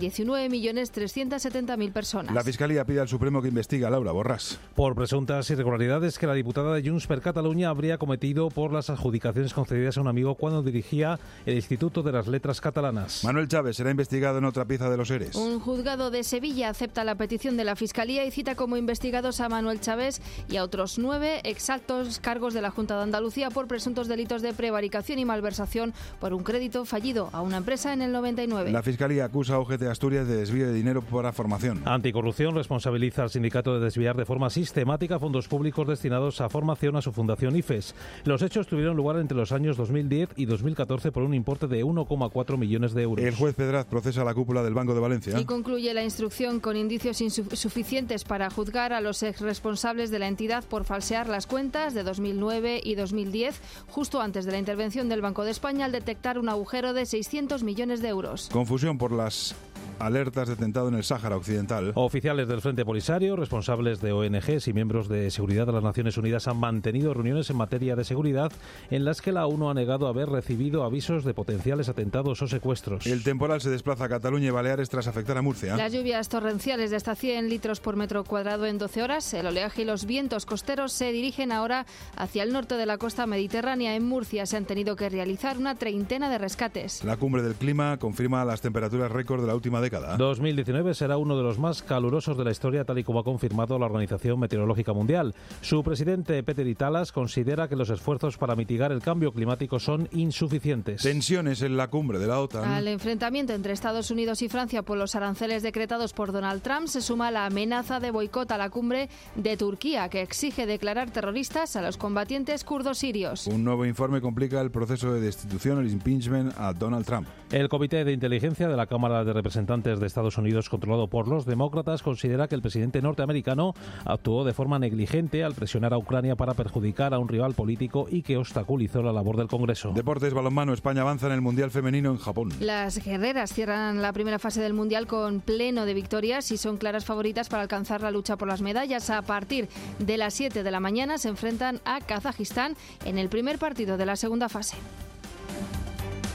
19.370.000 personas. La Fiscalía pide al Supremo que investigue a Laura Borràs por presuntas irregularidades que la diputada de Junts per Catalunya habría cometido por las adjudicaciones concedidas a un amigo cuando dirigía el Instituto de las Letras Catalanas. Manuel Chávez será investigado en otra pieza de los ERES. Un juzgado de Sevilla acepta la petición de la Fiscalía y cita como investigados a Manuel Chávez y a otros 9 exaltos cargos de la Junta de Andalucía por presuntos delitos de prevaricación y malversación por un crédito fallido a una empresa en el 99. La Fiscalía acusa a UGT Asturias de desvío de dinero para formación. Anticorrupción responsabiliza al sindicato de desviar de forma sistemática fondos públicos destinados a formación a su fundación IFES. Los hechos tuvieron lugar entre los años 2010 y 2014 por un importe de 1,4 millones de euros. El juez Pedraz procesa a la cúpula del Banco de Valencia. Y concluye la instrucción con indicios insuficientes para juzgar a los exresponsables de la entidad por falsear las cuentas de 2009 y 2010, justo antes de la intervención del Banco de España al detectar un agujero de 600 millones de euros. Confusión por las alertas de atentado en el Sáhara Occidental. Oficiales del Frente Polisario, responsables de ONGs y miembros de seguridad de las Naciones Unidas han mantenido reuniones en materia de seguridad en las que la ONU ha negado haber recibido avisos de potenciales atentados o secuestros. El temporal se desplaza a Cataluña y Baleares tras afectar a Murcia. Las lluvias torrenciales de hasta 100 litros por metro cuadrado en 12 horas, el oleaje y los vientos costeros se dirigen ahora hacia el norte de la costa mediterránea. En Murcia se han tenido que realizar una treintena de rescates. La cumbre del clima confirma las temperaturas récord de la última década. 2019 será uno de los más calurosos de la historia, tal y como ha confirmado la Organización Meteorológica Mundial. Su presidente, Peter Italas, considera que los esfuerzos para mitigar el cambio climático son insuficientes. Tensiones en la cumbre de la OTAN. Al enfrentamiento entre Estados Unidos y Francia por los aranceles decretados por Donald Trump se suma la amenaza de boicot a la cumbre de Turquía, que exige declarar terroristas a los combatientes kurdos sirios. Un nuevo informe complica el proceso de destitución, el impeachment a Donald Trump. El Comité de Inteligencia de la Cámara de Representantes de Estados Unidos, controlado por los demócratas, considera que el presidente norteamericano actuó de forma negligente al presionar a Ucrania para perjudicar a un rival político y que obstaculizó la labor del Congreso. Deportes, balonmano, España avanza en el Mundial Femenino en Japón. Las guerreras cierran la primera fase del Mundial con pleno de victorias y son claras favoritas para alcanzar la lucha por las medallas. A partir de las 7 de la mañana se enfrentan a Kazajistán en el primer partido de la segunda fase.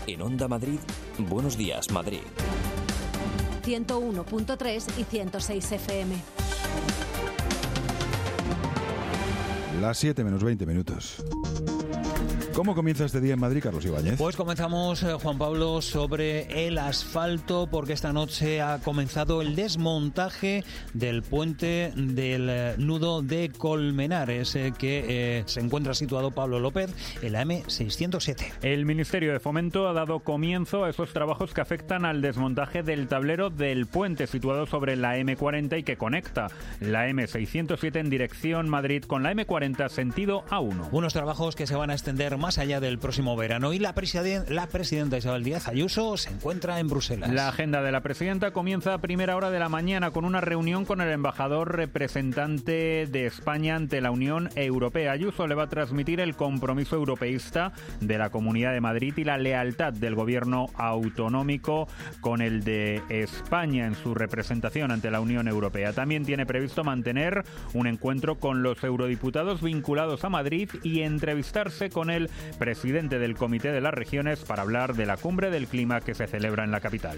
En Onda Madrid, Buenos Días, Madrid. 101.3 y 106 FM. Las 7 menos 20 minutos. ¿Cómo comienza este día en Madrid, Carlos Ibáñez? Pues comenzamos, Juan Pablo, sobre el asfalto, porque esta noche ha comenzado el desmontaje del puente del nudo de Colmenares, que se encuentra situado, Pablo López, en la M607. El Ministerio de Fomento ha dado comienzo a esos trabajos que afectan al desmontaje del tablero del puente situado sobre la M40 y que conecta la M607 en dirección Madrid con la M40 sentido A1. Unos trabajos que se van a extender más allá del próximo verano, y la presidenta Isabel Díaz Ayuso se encuentra en Bruselas. La agenda de la presidenta comienza a primera hora de la mañana con una reunión con el embajador representante de España ante la Unión Europea. Ayuso le va a transmitir el compromiso europeísta de la Comunidad de Madrid y la lealtad del gobierno autonómico con el de España en su representación ante la Unión Europea. También tiene previsto mantener un encuentro con los eurodiputados vinculados a Madrid y entrevistarse con el presidente del Comité de las Regiones para hablar de la Cumbre del Clima que se celebra en la capital.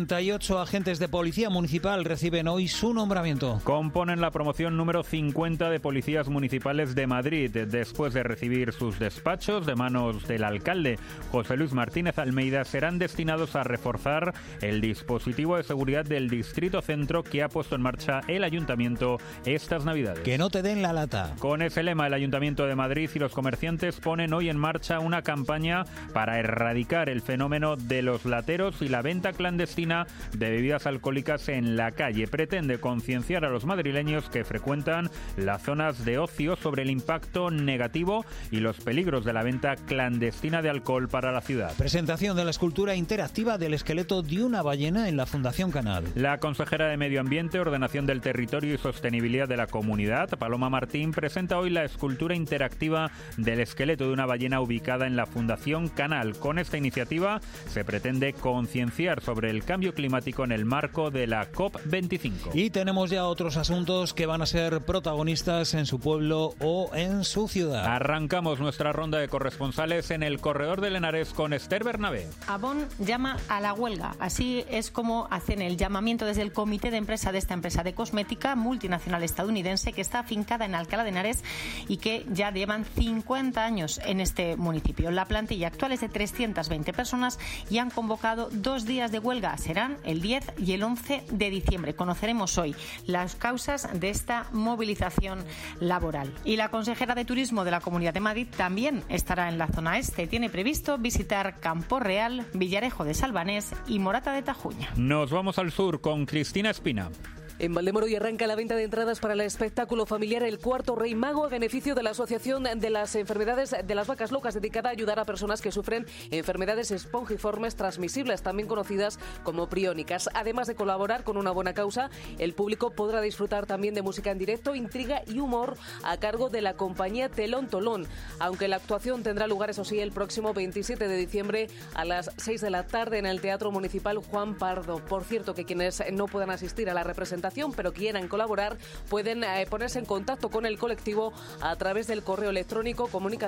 98 agentes de policía municipal reciben hoy su nombramiento. Componen la promoción número 50 de policías municipales de Madrid, después de recibir sus despachos de manos del alcalde José Luis Martínez Almeida. Serán destinados a reforzar el dispositivo de seguridad del Distrito Centro que ha puesto en marcha el Ayuntamiento estas Navidades. Que no te den la lata. Con ese lema, el Ayuntamiento de Madrid y los comerciantes ponen hoy en marcha una campaña para erradicar el fenómeno de los lateros y la venta clandestina de bebidas alcohólicas en la calle. Pretende concienciar a los madrileños que frecuentan las zonas de ocio sobre el impacto negativo y los peligros de la venta clandestina de alcohol para la ciudad. Presentación de la escultura interactiva del esqueleto de una ballena en la Fundación Canal. La consejera de Medio Ambiente, Ordenación del Territorio y Sostenibilidad de la Comunidad, Paloma Martín, presenta hoy la escultura interactiva del esqueleto de una ballena ubicada en la Fundación Canal. Con esta iniciativa se pretende concienciar sobre el cambio climático en el marco de la COP25. Y tenemos ya otros asuntos que van a ser protagonistas en su pueblo o en su ciudad. Arrancamos nuestra ronda de corresponsales en el Corredor del Henares con Esther Bernabé. Avon llama a la huelga. Así es como hacen el llamamiento desde el comité de empresa de esta empresa de cosmética multinacional estadounidense que está afincada en Alcalá de Henares y que ya llevan 50 años en este municipio. La plantilla actual es de 320 personas y han convocado 2 días de huelga. Serán el 10 y el 11 de diciembre. Conoceremos hoy las causas de esta movilización laboral. Y la consejera de Turismo de la Comunidad de Madrid también estará en la zona este. Tiene previsto visitar Campo Real, Villarejo de Salvanés y Morata de Tajuña. Nos vamos al sur con Cristina Espina. En Valdemoro hoy arranca la venta de entradas para el espectáculo familiar El Cuarto Rey Mago a beneficio de la Asociación de las Enfermedades de las Vacas Locas, dedicada a ayudar a personas que sufren enfermedades espongiformes transmisibles, también conocidas como priónicas. Además de colaborar con una buena causa, el público podrá disfrutar también de música en directo, intriga y humor a cargo de la compañía Telón Tolón. Aunque la actuación tendrá lugar, eso sí, el próximo 27 de diciembre a las 6 de la tarde en el Teatro Municipal Juan Pardo. Por cierto, que quienes no puedan asistir a la representación pero quieran colaborar pueden ponerse en contacto con el colectivo a través del correo electrónico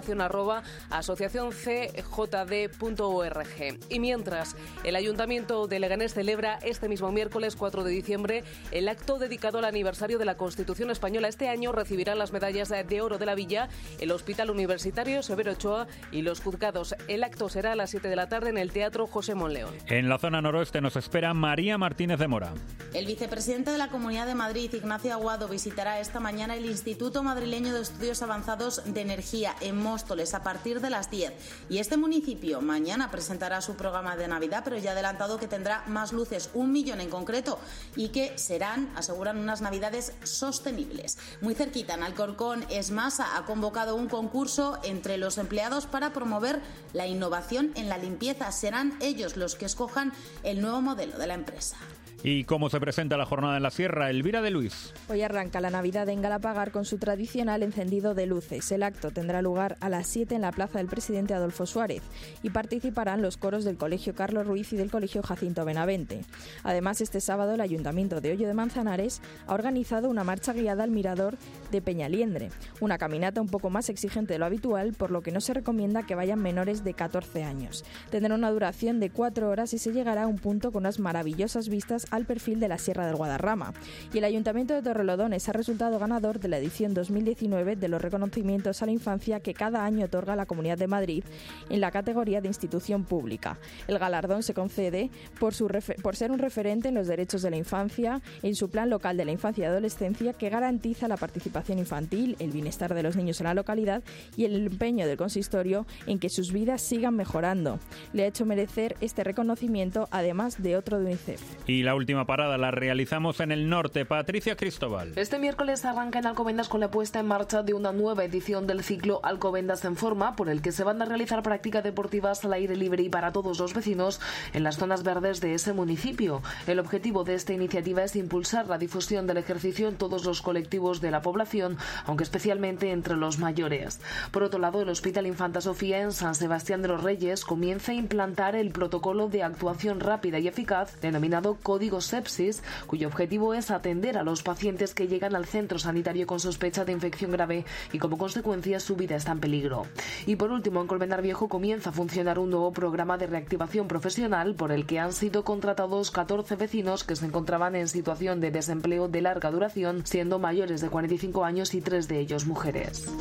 comunicación@asociacioncjd.org. Y mientras, el Ayuntamiento de Leganés celebra este mismo miércoles 4 de diciembre el acto dedicado al aniversario de la Constitución Española. Este año recibirán las medallas de oro de la Villa, el Hospital Universitario Severo Ochoa y los juzgados. El acto será a las 7 de la tarde en el Teatro José Monleón. En la zona noroeste nos espera María Martínez de Mora. El vicepresidente de la Comunidad de Madrid, Ignacio Aguado, visitará esta mañana el Instituto Madrileño de Estudios Avanzados de Energía en Móstoles a partir de las 10. Y este municipio mañana presentará su programa de Navidad, pero ya ha adelantado que tendrá más luces, 1 millón en concreto, y que serán, aseguran, unas Navidades sostenibles. Muy cerquita, en Alcorcón, Esmasa ha convocado un concurso entre los empleados para promover la innovación en la limpieza. Serán ellos los que escojan el nuevo modelo de la empresa. ¿Y cómo se presenta la jornada en la Sierra? Elvira de Luis. Hoy arranca la Navidad en Galapagar con su tradicional encendido de luces. El acto tendrá lugar a las 7 en la plaza del presidente Adolfo Suárez y participarán los coros del Colegio Carlos Ruiz y del Colegio Jacinto Benavente. Además, este sábado el Ayuntamiento de Hoyo de Manzanares ha organizado una marcha guiada al mirador de Peñaliendre, una caminata un poco más exigente de lo habitual, por lo que no se recomienda que vayan menores de 14 años. Tendrá una duración de 4 horas y se llegará a un punto con unas maravillosas vistas al perfil de la Sierra del Guadarrama. Y el Ayuntamiento de Torrelodones ha resultado ganador de la edición 2019 de los reconocimientos a la infancia que cada año otorga la Comunidad de Madrid en la categoría de institución pública. El galardón se concede por ser un referente en los derechos de la infancia, en su plan local de la infancia y adolescencia que garantiza la participación infantil, el bienestar de los niños en la localidad y el empeño del consistorio en que sus vidas sigan mejorando. Le ha hecho merecer este reconocimiento, además de otro de UNICEF. Y la última parada la realizamos en el norte. Patricia Cristóbal. Este miércoles arranca en Alcobendas con la puesta en marcha de una nueva edición del ciclo Alcobendas en Forma, por el que se van a realizar prácticas deportivas al aire libre y para todos los vecinos en las zonas verdes de ese municipio. El objetivo de esta iniciativa es impulsar la difusión del ejercicio en todos los colectivos de la población, aunque especialmente entre los mayores. Por otro lado, el Hospital Infanta Sofía en San Sebastián de los Reyes comienza a implantar el protocolo de actuación rápida y eficaz denominado Código Sepsis, cuyo objetivo es atender a los pacientes que llegan al centro sanitario con sospecha de infección grave y como consecuencia su vida está en peligro. Y por último, en Colmenar Viejo comienza a funcionar un nuevo programa de reactivación profesional por el que han sido contratados 14 vecinos que se encontraban en situación de desempleo de larga duración, siendo mayores de 45 años y 3 de ellos mujeres.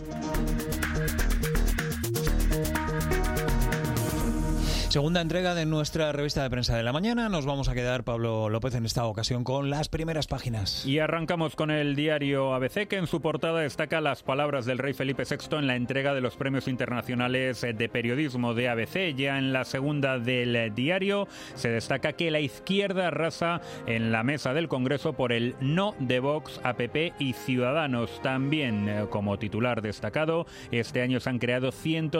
Segunda entrega de nuestra revista de prensa de la mañana. Nos vamos a quedar, Pablo López, en esta ocasión con las primeras páginas. Y arrancamos con el diario ABC, que en su portada destaca las palabras del rey Felipe VI en la entrega de los premios internacionales de periodismo de ABC. Ya en la segunda del diario se destaca que la izquierda arrasa en la mesa del Congreso por el no de Vox, APP y Ciudadanos. También, como titular destacado, este año se han creado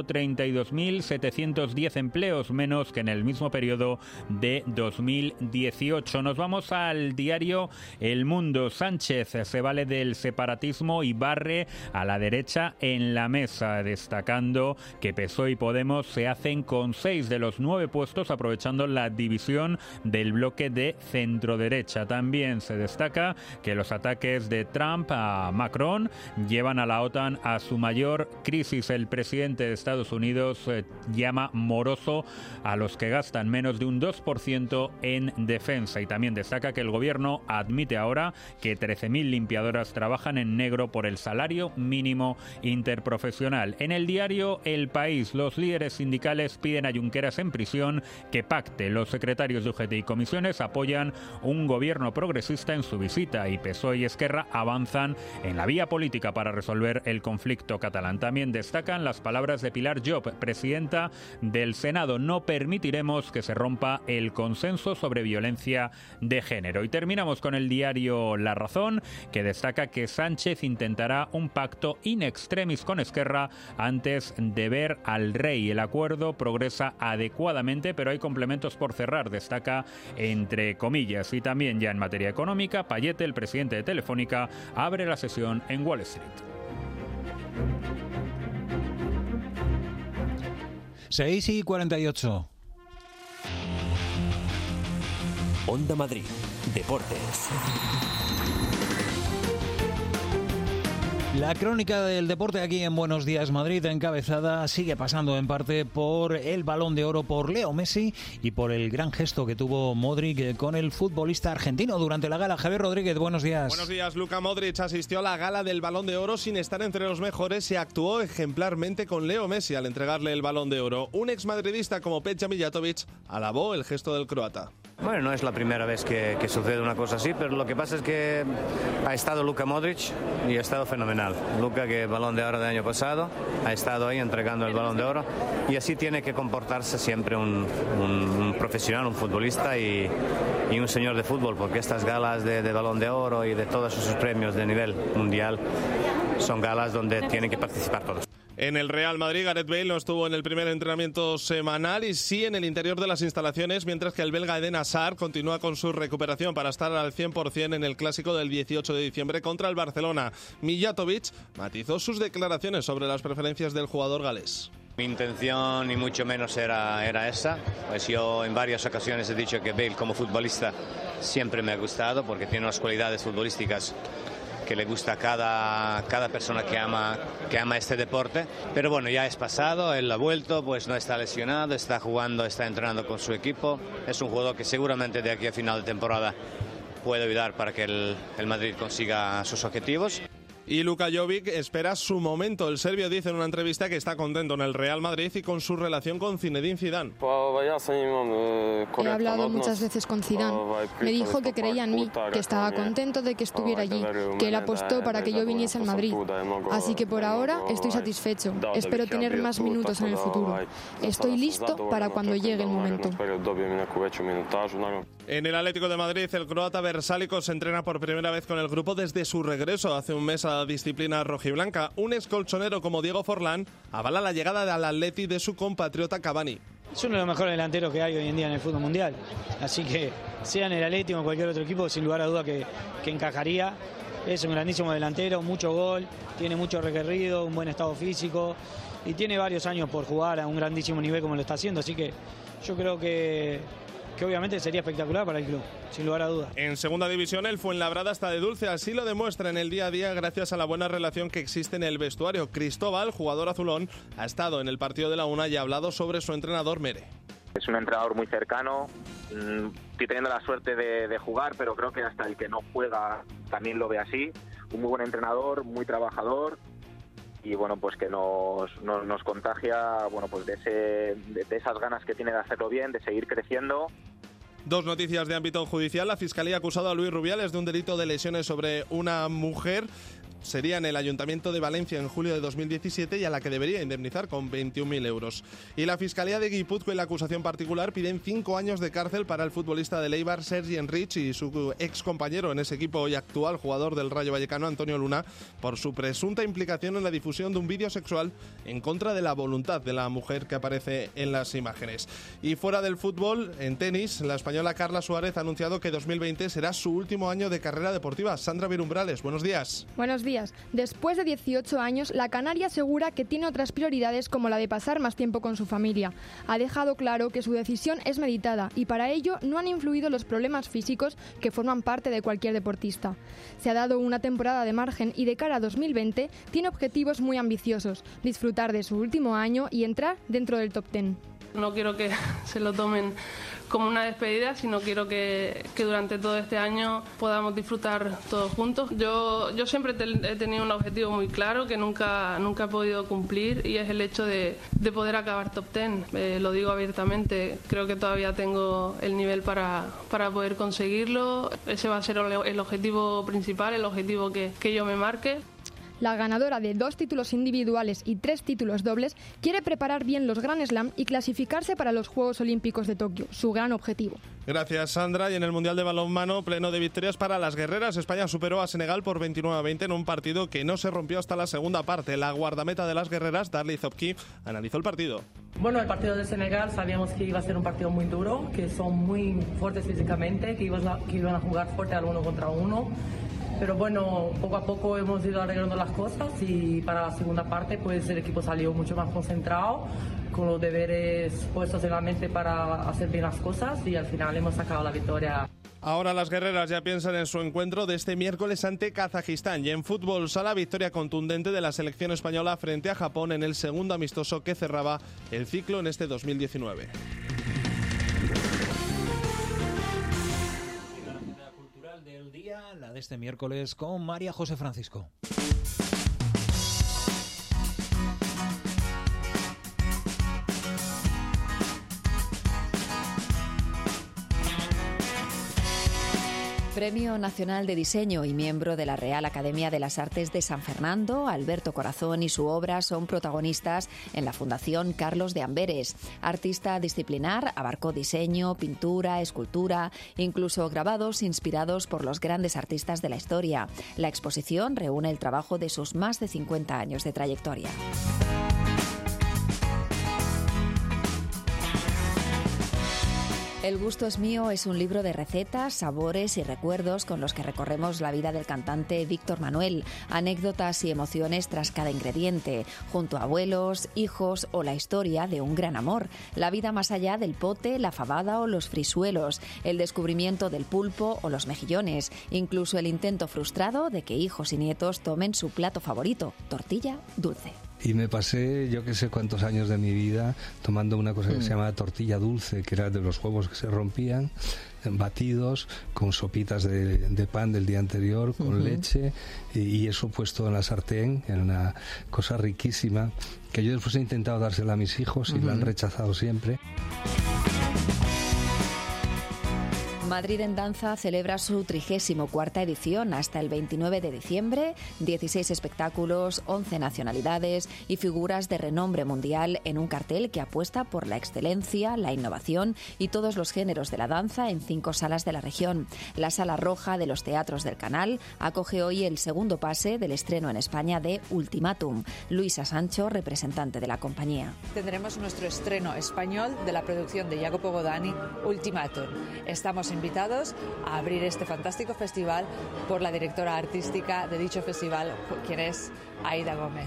132.710 empleos, menos que en el mismo periodo de 2018. Nos vamos al diario El Mundo. Sánchez se vale del separatismo y barre a la derecha en la mesa, destacando que PSOE y Podemos se hacen con 6 de los 9 puestos, aprovechando la división del bloque de centroderecha. También se destaca que los ataques de Trump a Macron llevan a la OTAN a su mayor crisis. El presidente de Estados Unidos llama moroso a los que gastan menos de un 2% en defensa, y también destaca que el gobierno admite ahora que 13.000 limpiadoras trabajan en negro por el salario mínimo interprofesional. En el diario El País, los líderes sindicales piden a Junqueras en prisión que pacte. Los secretarios de UGT y comisiones apoyan un gobierno progresista en su visita, y PSOE y Esquerra avanzan en la vía política para resolver el conflicto catalán. También destacan las palabras de Pilar Llop, presidenta del Senado: no permitiremos que se rompa el consenso sobre violencia de género. Y terminamos con el diario La Razón, que destaca que Sánchez intentará un pacto in extremis con Esquerra antes de ver al rey. El acuerdo progresa adecuadamente, pero hay complementos por cerrar, destaca entre comillas. Y también, ya en materia económica, Payete, el presidente de Telefónica, abre la sesión en Wall Street. 6:48. Onda Madrid, Deportes. La crónica del deporte aquí en Buenos Días Madrid, encabezada, sigue pasando en parte por el Balón de Oro, por Leo Messi y por el gran gesto que tuvo Modric con el futbolista argentino durante la gala. Javier Rodríguez, buenos días. Buenos días. Luka Modric asistió a la gala del Balón de Oro sin estar entre los mejores y actuó ejemplarmente con Leo Messi al entregarle el Balón de Oro. Un exmadridista como Peja Mijatovic alabó el gesto del croata. Bueno, no es la primera vez que sucede una cosa así, pero lo que pasa es que ha estado Luka Modric y ha estado fenomenal. Luka, que Balón de Oro del año pasado, ha estado ahí entregando el Balón de Oro, y así tiene que comportarse siempre un profesional, un futbolista y un señor de fútbol, porque estas galas de Balón de Oro y de todos esos premios de nivel mundial son galas donde tienen que participar todos. En el Real Madrid, Gareth Bale no estuvo en el primer entrenamiento semanal y sí en el interior de las instalaciones, mientras que el belga Eden Hazard continúa con su recuperación para estar al 100% en el clásico del 18 de diciembre contra el Barcelona. Mijatovic matizó sus declaraciones sobre las preferencias del jugador galés. Mi intención ni mucho menos era esa. Pues yo en varias ocasiones he dicho que Bale como futbolista siempre me ha gustado porque tiene unas cualidades futbolísticas que le gusta a cada persona que ama este deporte. Pero bueno, ya es pasado, él ha vuelto, pues no está lesionado, está jugando, está entrenando con su equipo. Es un jugador que seguramente de aquí a final de temporada puede ayudar para que el Madrid consiga sus objetivos. Y Luka Jovic espera su momento. El serbio dice en una entrevista que está contento en el Real Madrid y con su relación con Zinedine Zidane. He hablado muchas veces con Zidane. Me dijo que creía en mí, que estaba contento de que estuviera allí, que él apostó para que yo viniese al Madrid. Así que por ahora estoy satisfecho. Espero tener más minutos en el futuro. Estoy listo para cuando llegue el momento. En el Atlético de Madrid, el croata Versálico se entrena por primera vez con el grupo desde su regreso hace un mes a disciplina rojiblanca. Un excolchonero como Diego Forlán avala la llegada al Atleti de su compatriota Cavani. Es uno de los mejores delanteros que hay hoy en día en el fútbol mundial. Así que, sea en el Atleti o en cualquier otro equipo, sin lugar a duda que encajaría. Es un grandísimo delantero, mucho gol, tiene mucho recorrido, un buen estado físico y tiene varios años por jugar a un grandísimo nivel como lo está haciendo. Así que yo creo que obviamente sería espectacular para el club, sin lugar a dudas. En segunda división, el Fuenlabrada está de dulce, así lo demuestra en el día a día gracias a la buena relación que existe en el vestuario. Cristóbal, jugador azulón, ha estado en el partido de la Una y ha hablado sobre su entrenador Mere. Es un entrenador muy cercano, estoy teniendo la suerte de jugar, pero creo que hasta el que no juega también lo ve así. Un muy buen entrenador, muy trabajador y bueno, pues que nos contagia, bueno, pues de esas ganas que tiene de hacerlo bien, de seguir creciendo. Dos noticias de ámbito judicial. La Fiscalía ha acusado a Luis Rubiales de un delito de lesiones sobre una mujer. Sería en el Ayuntamiento de Valencia en julio de 2017 y a la que debería indemnizar con 21.000 euros. Y la Fiscalía de Guipúzcoa y la acusación particular piden 5 años de cárcel para el futbolista del Eibar, Sergi Enrich, y su ex compañero en ese equipo y actual jugador del Rayo Vallecano, Antonio Luna, por su presunta implicación en la difusión de un vídeo sexual en contra de la voluntad de la mujer que aparece en las imágenes. Y fuera del fútbol, en tenis, la española Carla Suárez ha anunciado que 2020 será su último año de carrera deportiva. Sandra Virumbrales, buenos días. Buenos días. Después de 18 años, la canaria asegura que tiene otras prioridades como la de pasar más tiempo con su familia. Ha dejado claro que su decisión es meditada y para ello no han influido los problemas físicos que forman parte de cualquier deportista. Se ha dado una temporada de margen y de cara a 2020 tiene objetivos muy ambiciosos: disfrutar de su último año y entrar dentro del top 10. No quiero que se lo tomen como una despedida, sino quiero que durante todo este año podamos disfrutar todos juntos. Yo siempre he tenido un objetivo muy claro que nunca he podido cumplir y es el hecho de poder acabar top 10. Lo digo abiertamente, creo que todavía tengo el nivel para poder conseguirlo. Ese va a ser el objetivo principal, el objetivo que yo me marque. La ganadora de 2 títulos individuales y 3 títulos dobles quiere preparar bien los Grand Slam y clasificarse para los Juegos Olímpicos de Tokio, su gran objetivo. Gracias, Sandra. Y en el Mundial de Balonmano, pleno de victorias para las guerreras. España superó a Senegal por 29-20 en un partido que no se rompió hasta la segunda parte. La guardameta de las guerreras, Darly Zopki, analizó el partido. Bueno, el partido de Senegal sabíamos que iba a ser un partido muy duro, que son muy fuertes físicamente, que iban a jugar fuerte al 1 contra 1. Pero bueno, poco a poco hemos ido arreglando las cosas y para la segunda parte pues el equipo salió mucho más concentrado, con los deberes puestos en la mente para hacer bien las cosas y al final hemos sacado la victoria. Ahora las guerreras ya piensan en su encuentro de este miércoles ante Kazajistán. Y en fútbol sala, victoria contundente de la selección española frente a Japón en el segundo amistoso que cerraba el ciclo en este 2019. La de este miércoles con María José Francisco. Premio Nacional de Diseño y miembro de la Real Academia de las Artes de San Fernando, Alberto Corazón y su obra son protagonistas en la Fundación Carlos de Amberes. Artista disciplinar, abarcó diseño, pintura, escultura, incluso grabados inspirados por los grandes artistas de la historia. La exposición reúne el trabajo de sus más de 50 años de trayectoria. El gusto es mío es un libro de recetas, sabores y recuerdos con los que recorremos la vida del cantante Víctor Manuel, anécdotas y emociones tras cada ingrediente, junto a abuelos, hijos o la historia de un gran amor, la vida más allá del pote, la fabada o los frisuelos, el descubrimiento del pulpo o los mejillones, incluso el intento frustrado de que hijos y nietos tomen su plato favorito, tortilla dulce. Y me pasé yo que sé cuántos años de mi vida tomando una cosa que se llama tortilla dulce, que era de los huevos que se rompían, batidos, con sopitas de pan del día anterior, con leche, y eso puesto en la sartén, en una cosa riquísima, que yo después he intentado dársela a mis hijos y la han rechazado siempre. Madrid en Danza celebra su 34ª edición hasta el 29 de diciembre, 16 espectáculos, 11 nacionalidades y figuras de renombre mundial en un cartel que apuesta por la excelencia, la innovación y todos los géneros de la danza en 5 salas de la región. La Sala Roja de los Teatros del Canal acoge hoy el segundo pase del estreno en España de Ultimátum. Luisa Sancho, representante de la compañía. Tendremos nuestro estreno español de la producción de Jacopo Godani, Ultimátum. Estamos invitados a abrir este fantástico festival por la directora artística de dicho festival, quien es Aida Gómez.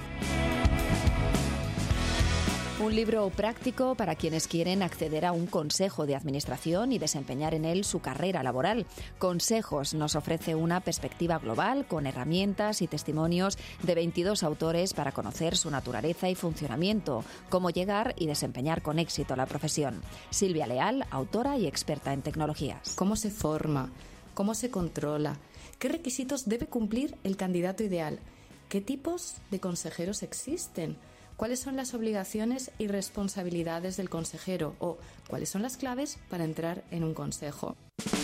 Un libro práctico para quienes quieren acceder a un consejo de administración y desempeñar en él su carrera laboral. Consejos nos ofrece una perspectiva global con herramientas y testimonios de 22 autores para conocer su naturaleza y funcionamiento, cómo llegar y desempeñar con éxito la profesión. Silvia Leal, autora y experta en tecnologías. ¿Cómo se forma? ¿Cómo se controla? ¿Qué requisitos debe cumplir el candidato ideal? ¿Qué tipos de consejeros existen? ¿Cuáles son las obligaciones y responsabilidades del consejero? ¿O cuáles son las claves para entrar en un consejo?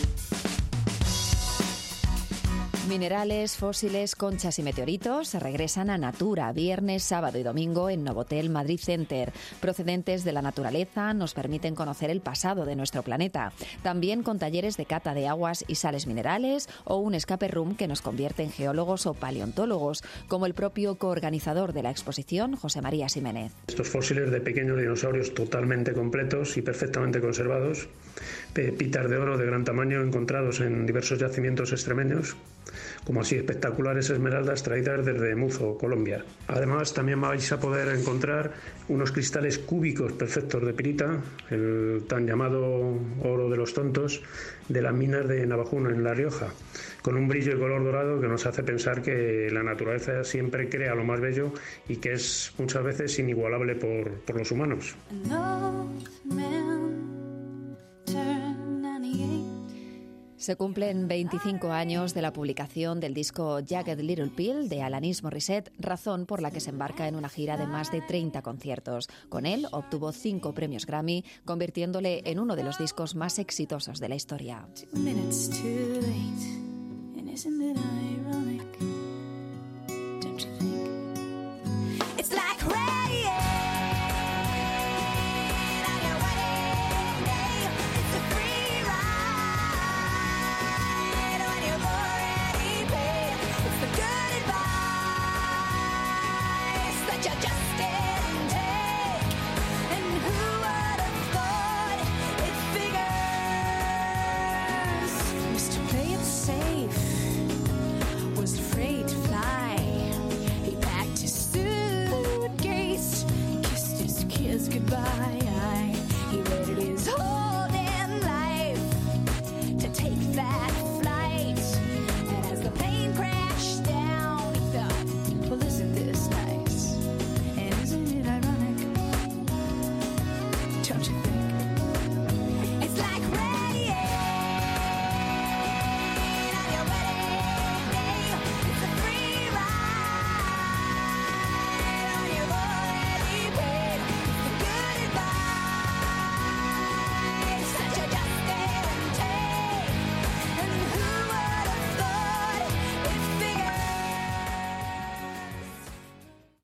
Minerales, fósiles, conchas y meteoritos se regresan a Natura viernes, sábado y domingo en Novotel Madrid Center. Procedentes de la naturaleza nos permiten conocer el pasado de nuestro planeta. También con talleres de cata de aguas y sales minerales o un escape room que nos convierte en geólogos o paleontólogos, como el propio coorganizador de la exposición, José María Ximénez. Estos fósiles de pequeños dinosaurios totalmente completos y perfectamente conservados, pepitas de oro de gran tamaño encontrados en diversos yacimientos extremeños, como así espectaculares esmeraldas traídas desde Muzo, Colombia. Además, también vais a poder encontrar unos cristales cúbicos perfectos de pirita, el tan llamado oro de los tontos, de las minas de Navajuno, en La Rioja, con un brillo y color dorado que nos hace pensar que la naturaleza siempre crea lo más bello y que es muchas veces inigualable por los humanos. Se cumplen 25 años de la publicación del disco Jagged Little Pill de Alanis Morissette, razón por la que se embarca en una gira de más de 30 conciertos. Con él obtuvo 5 premios Grammy, convirtiéndole en uno de los discos más exitosos de la historia. 2 minutes too late, and isn't it ironic?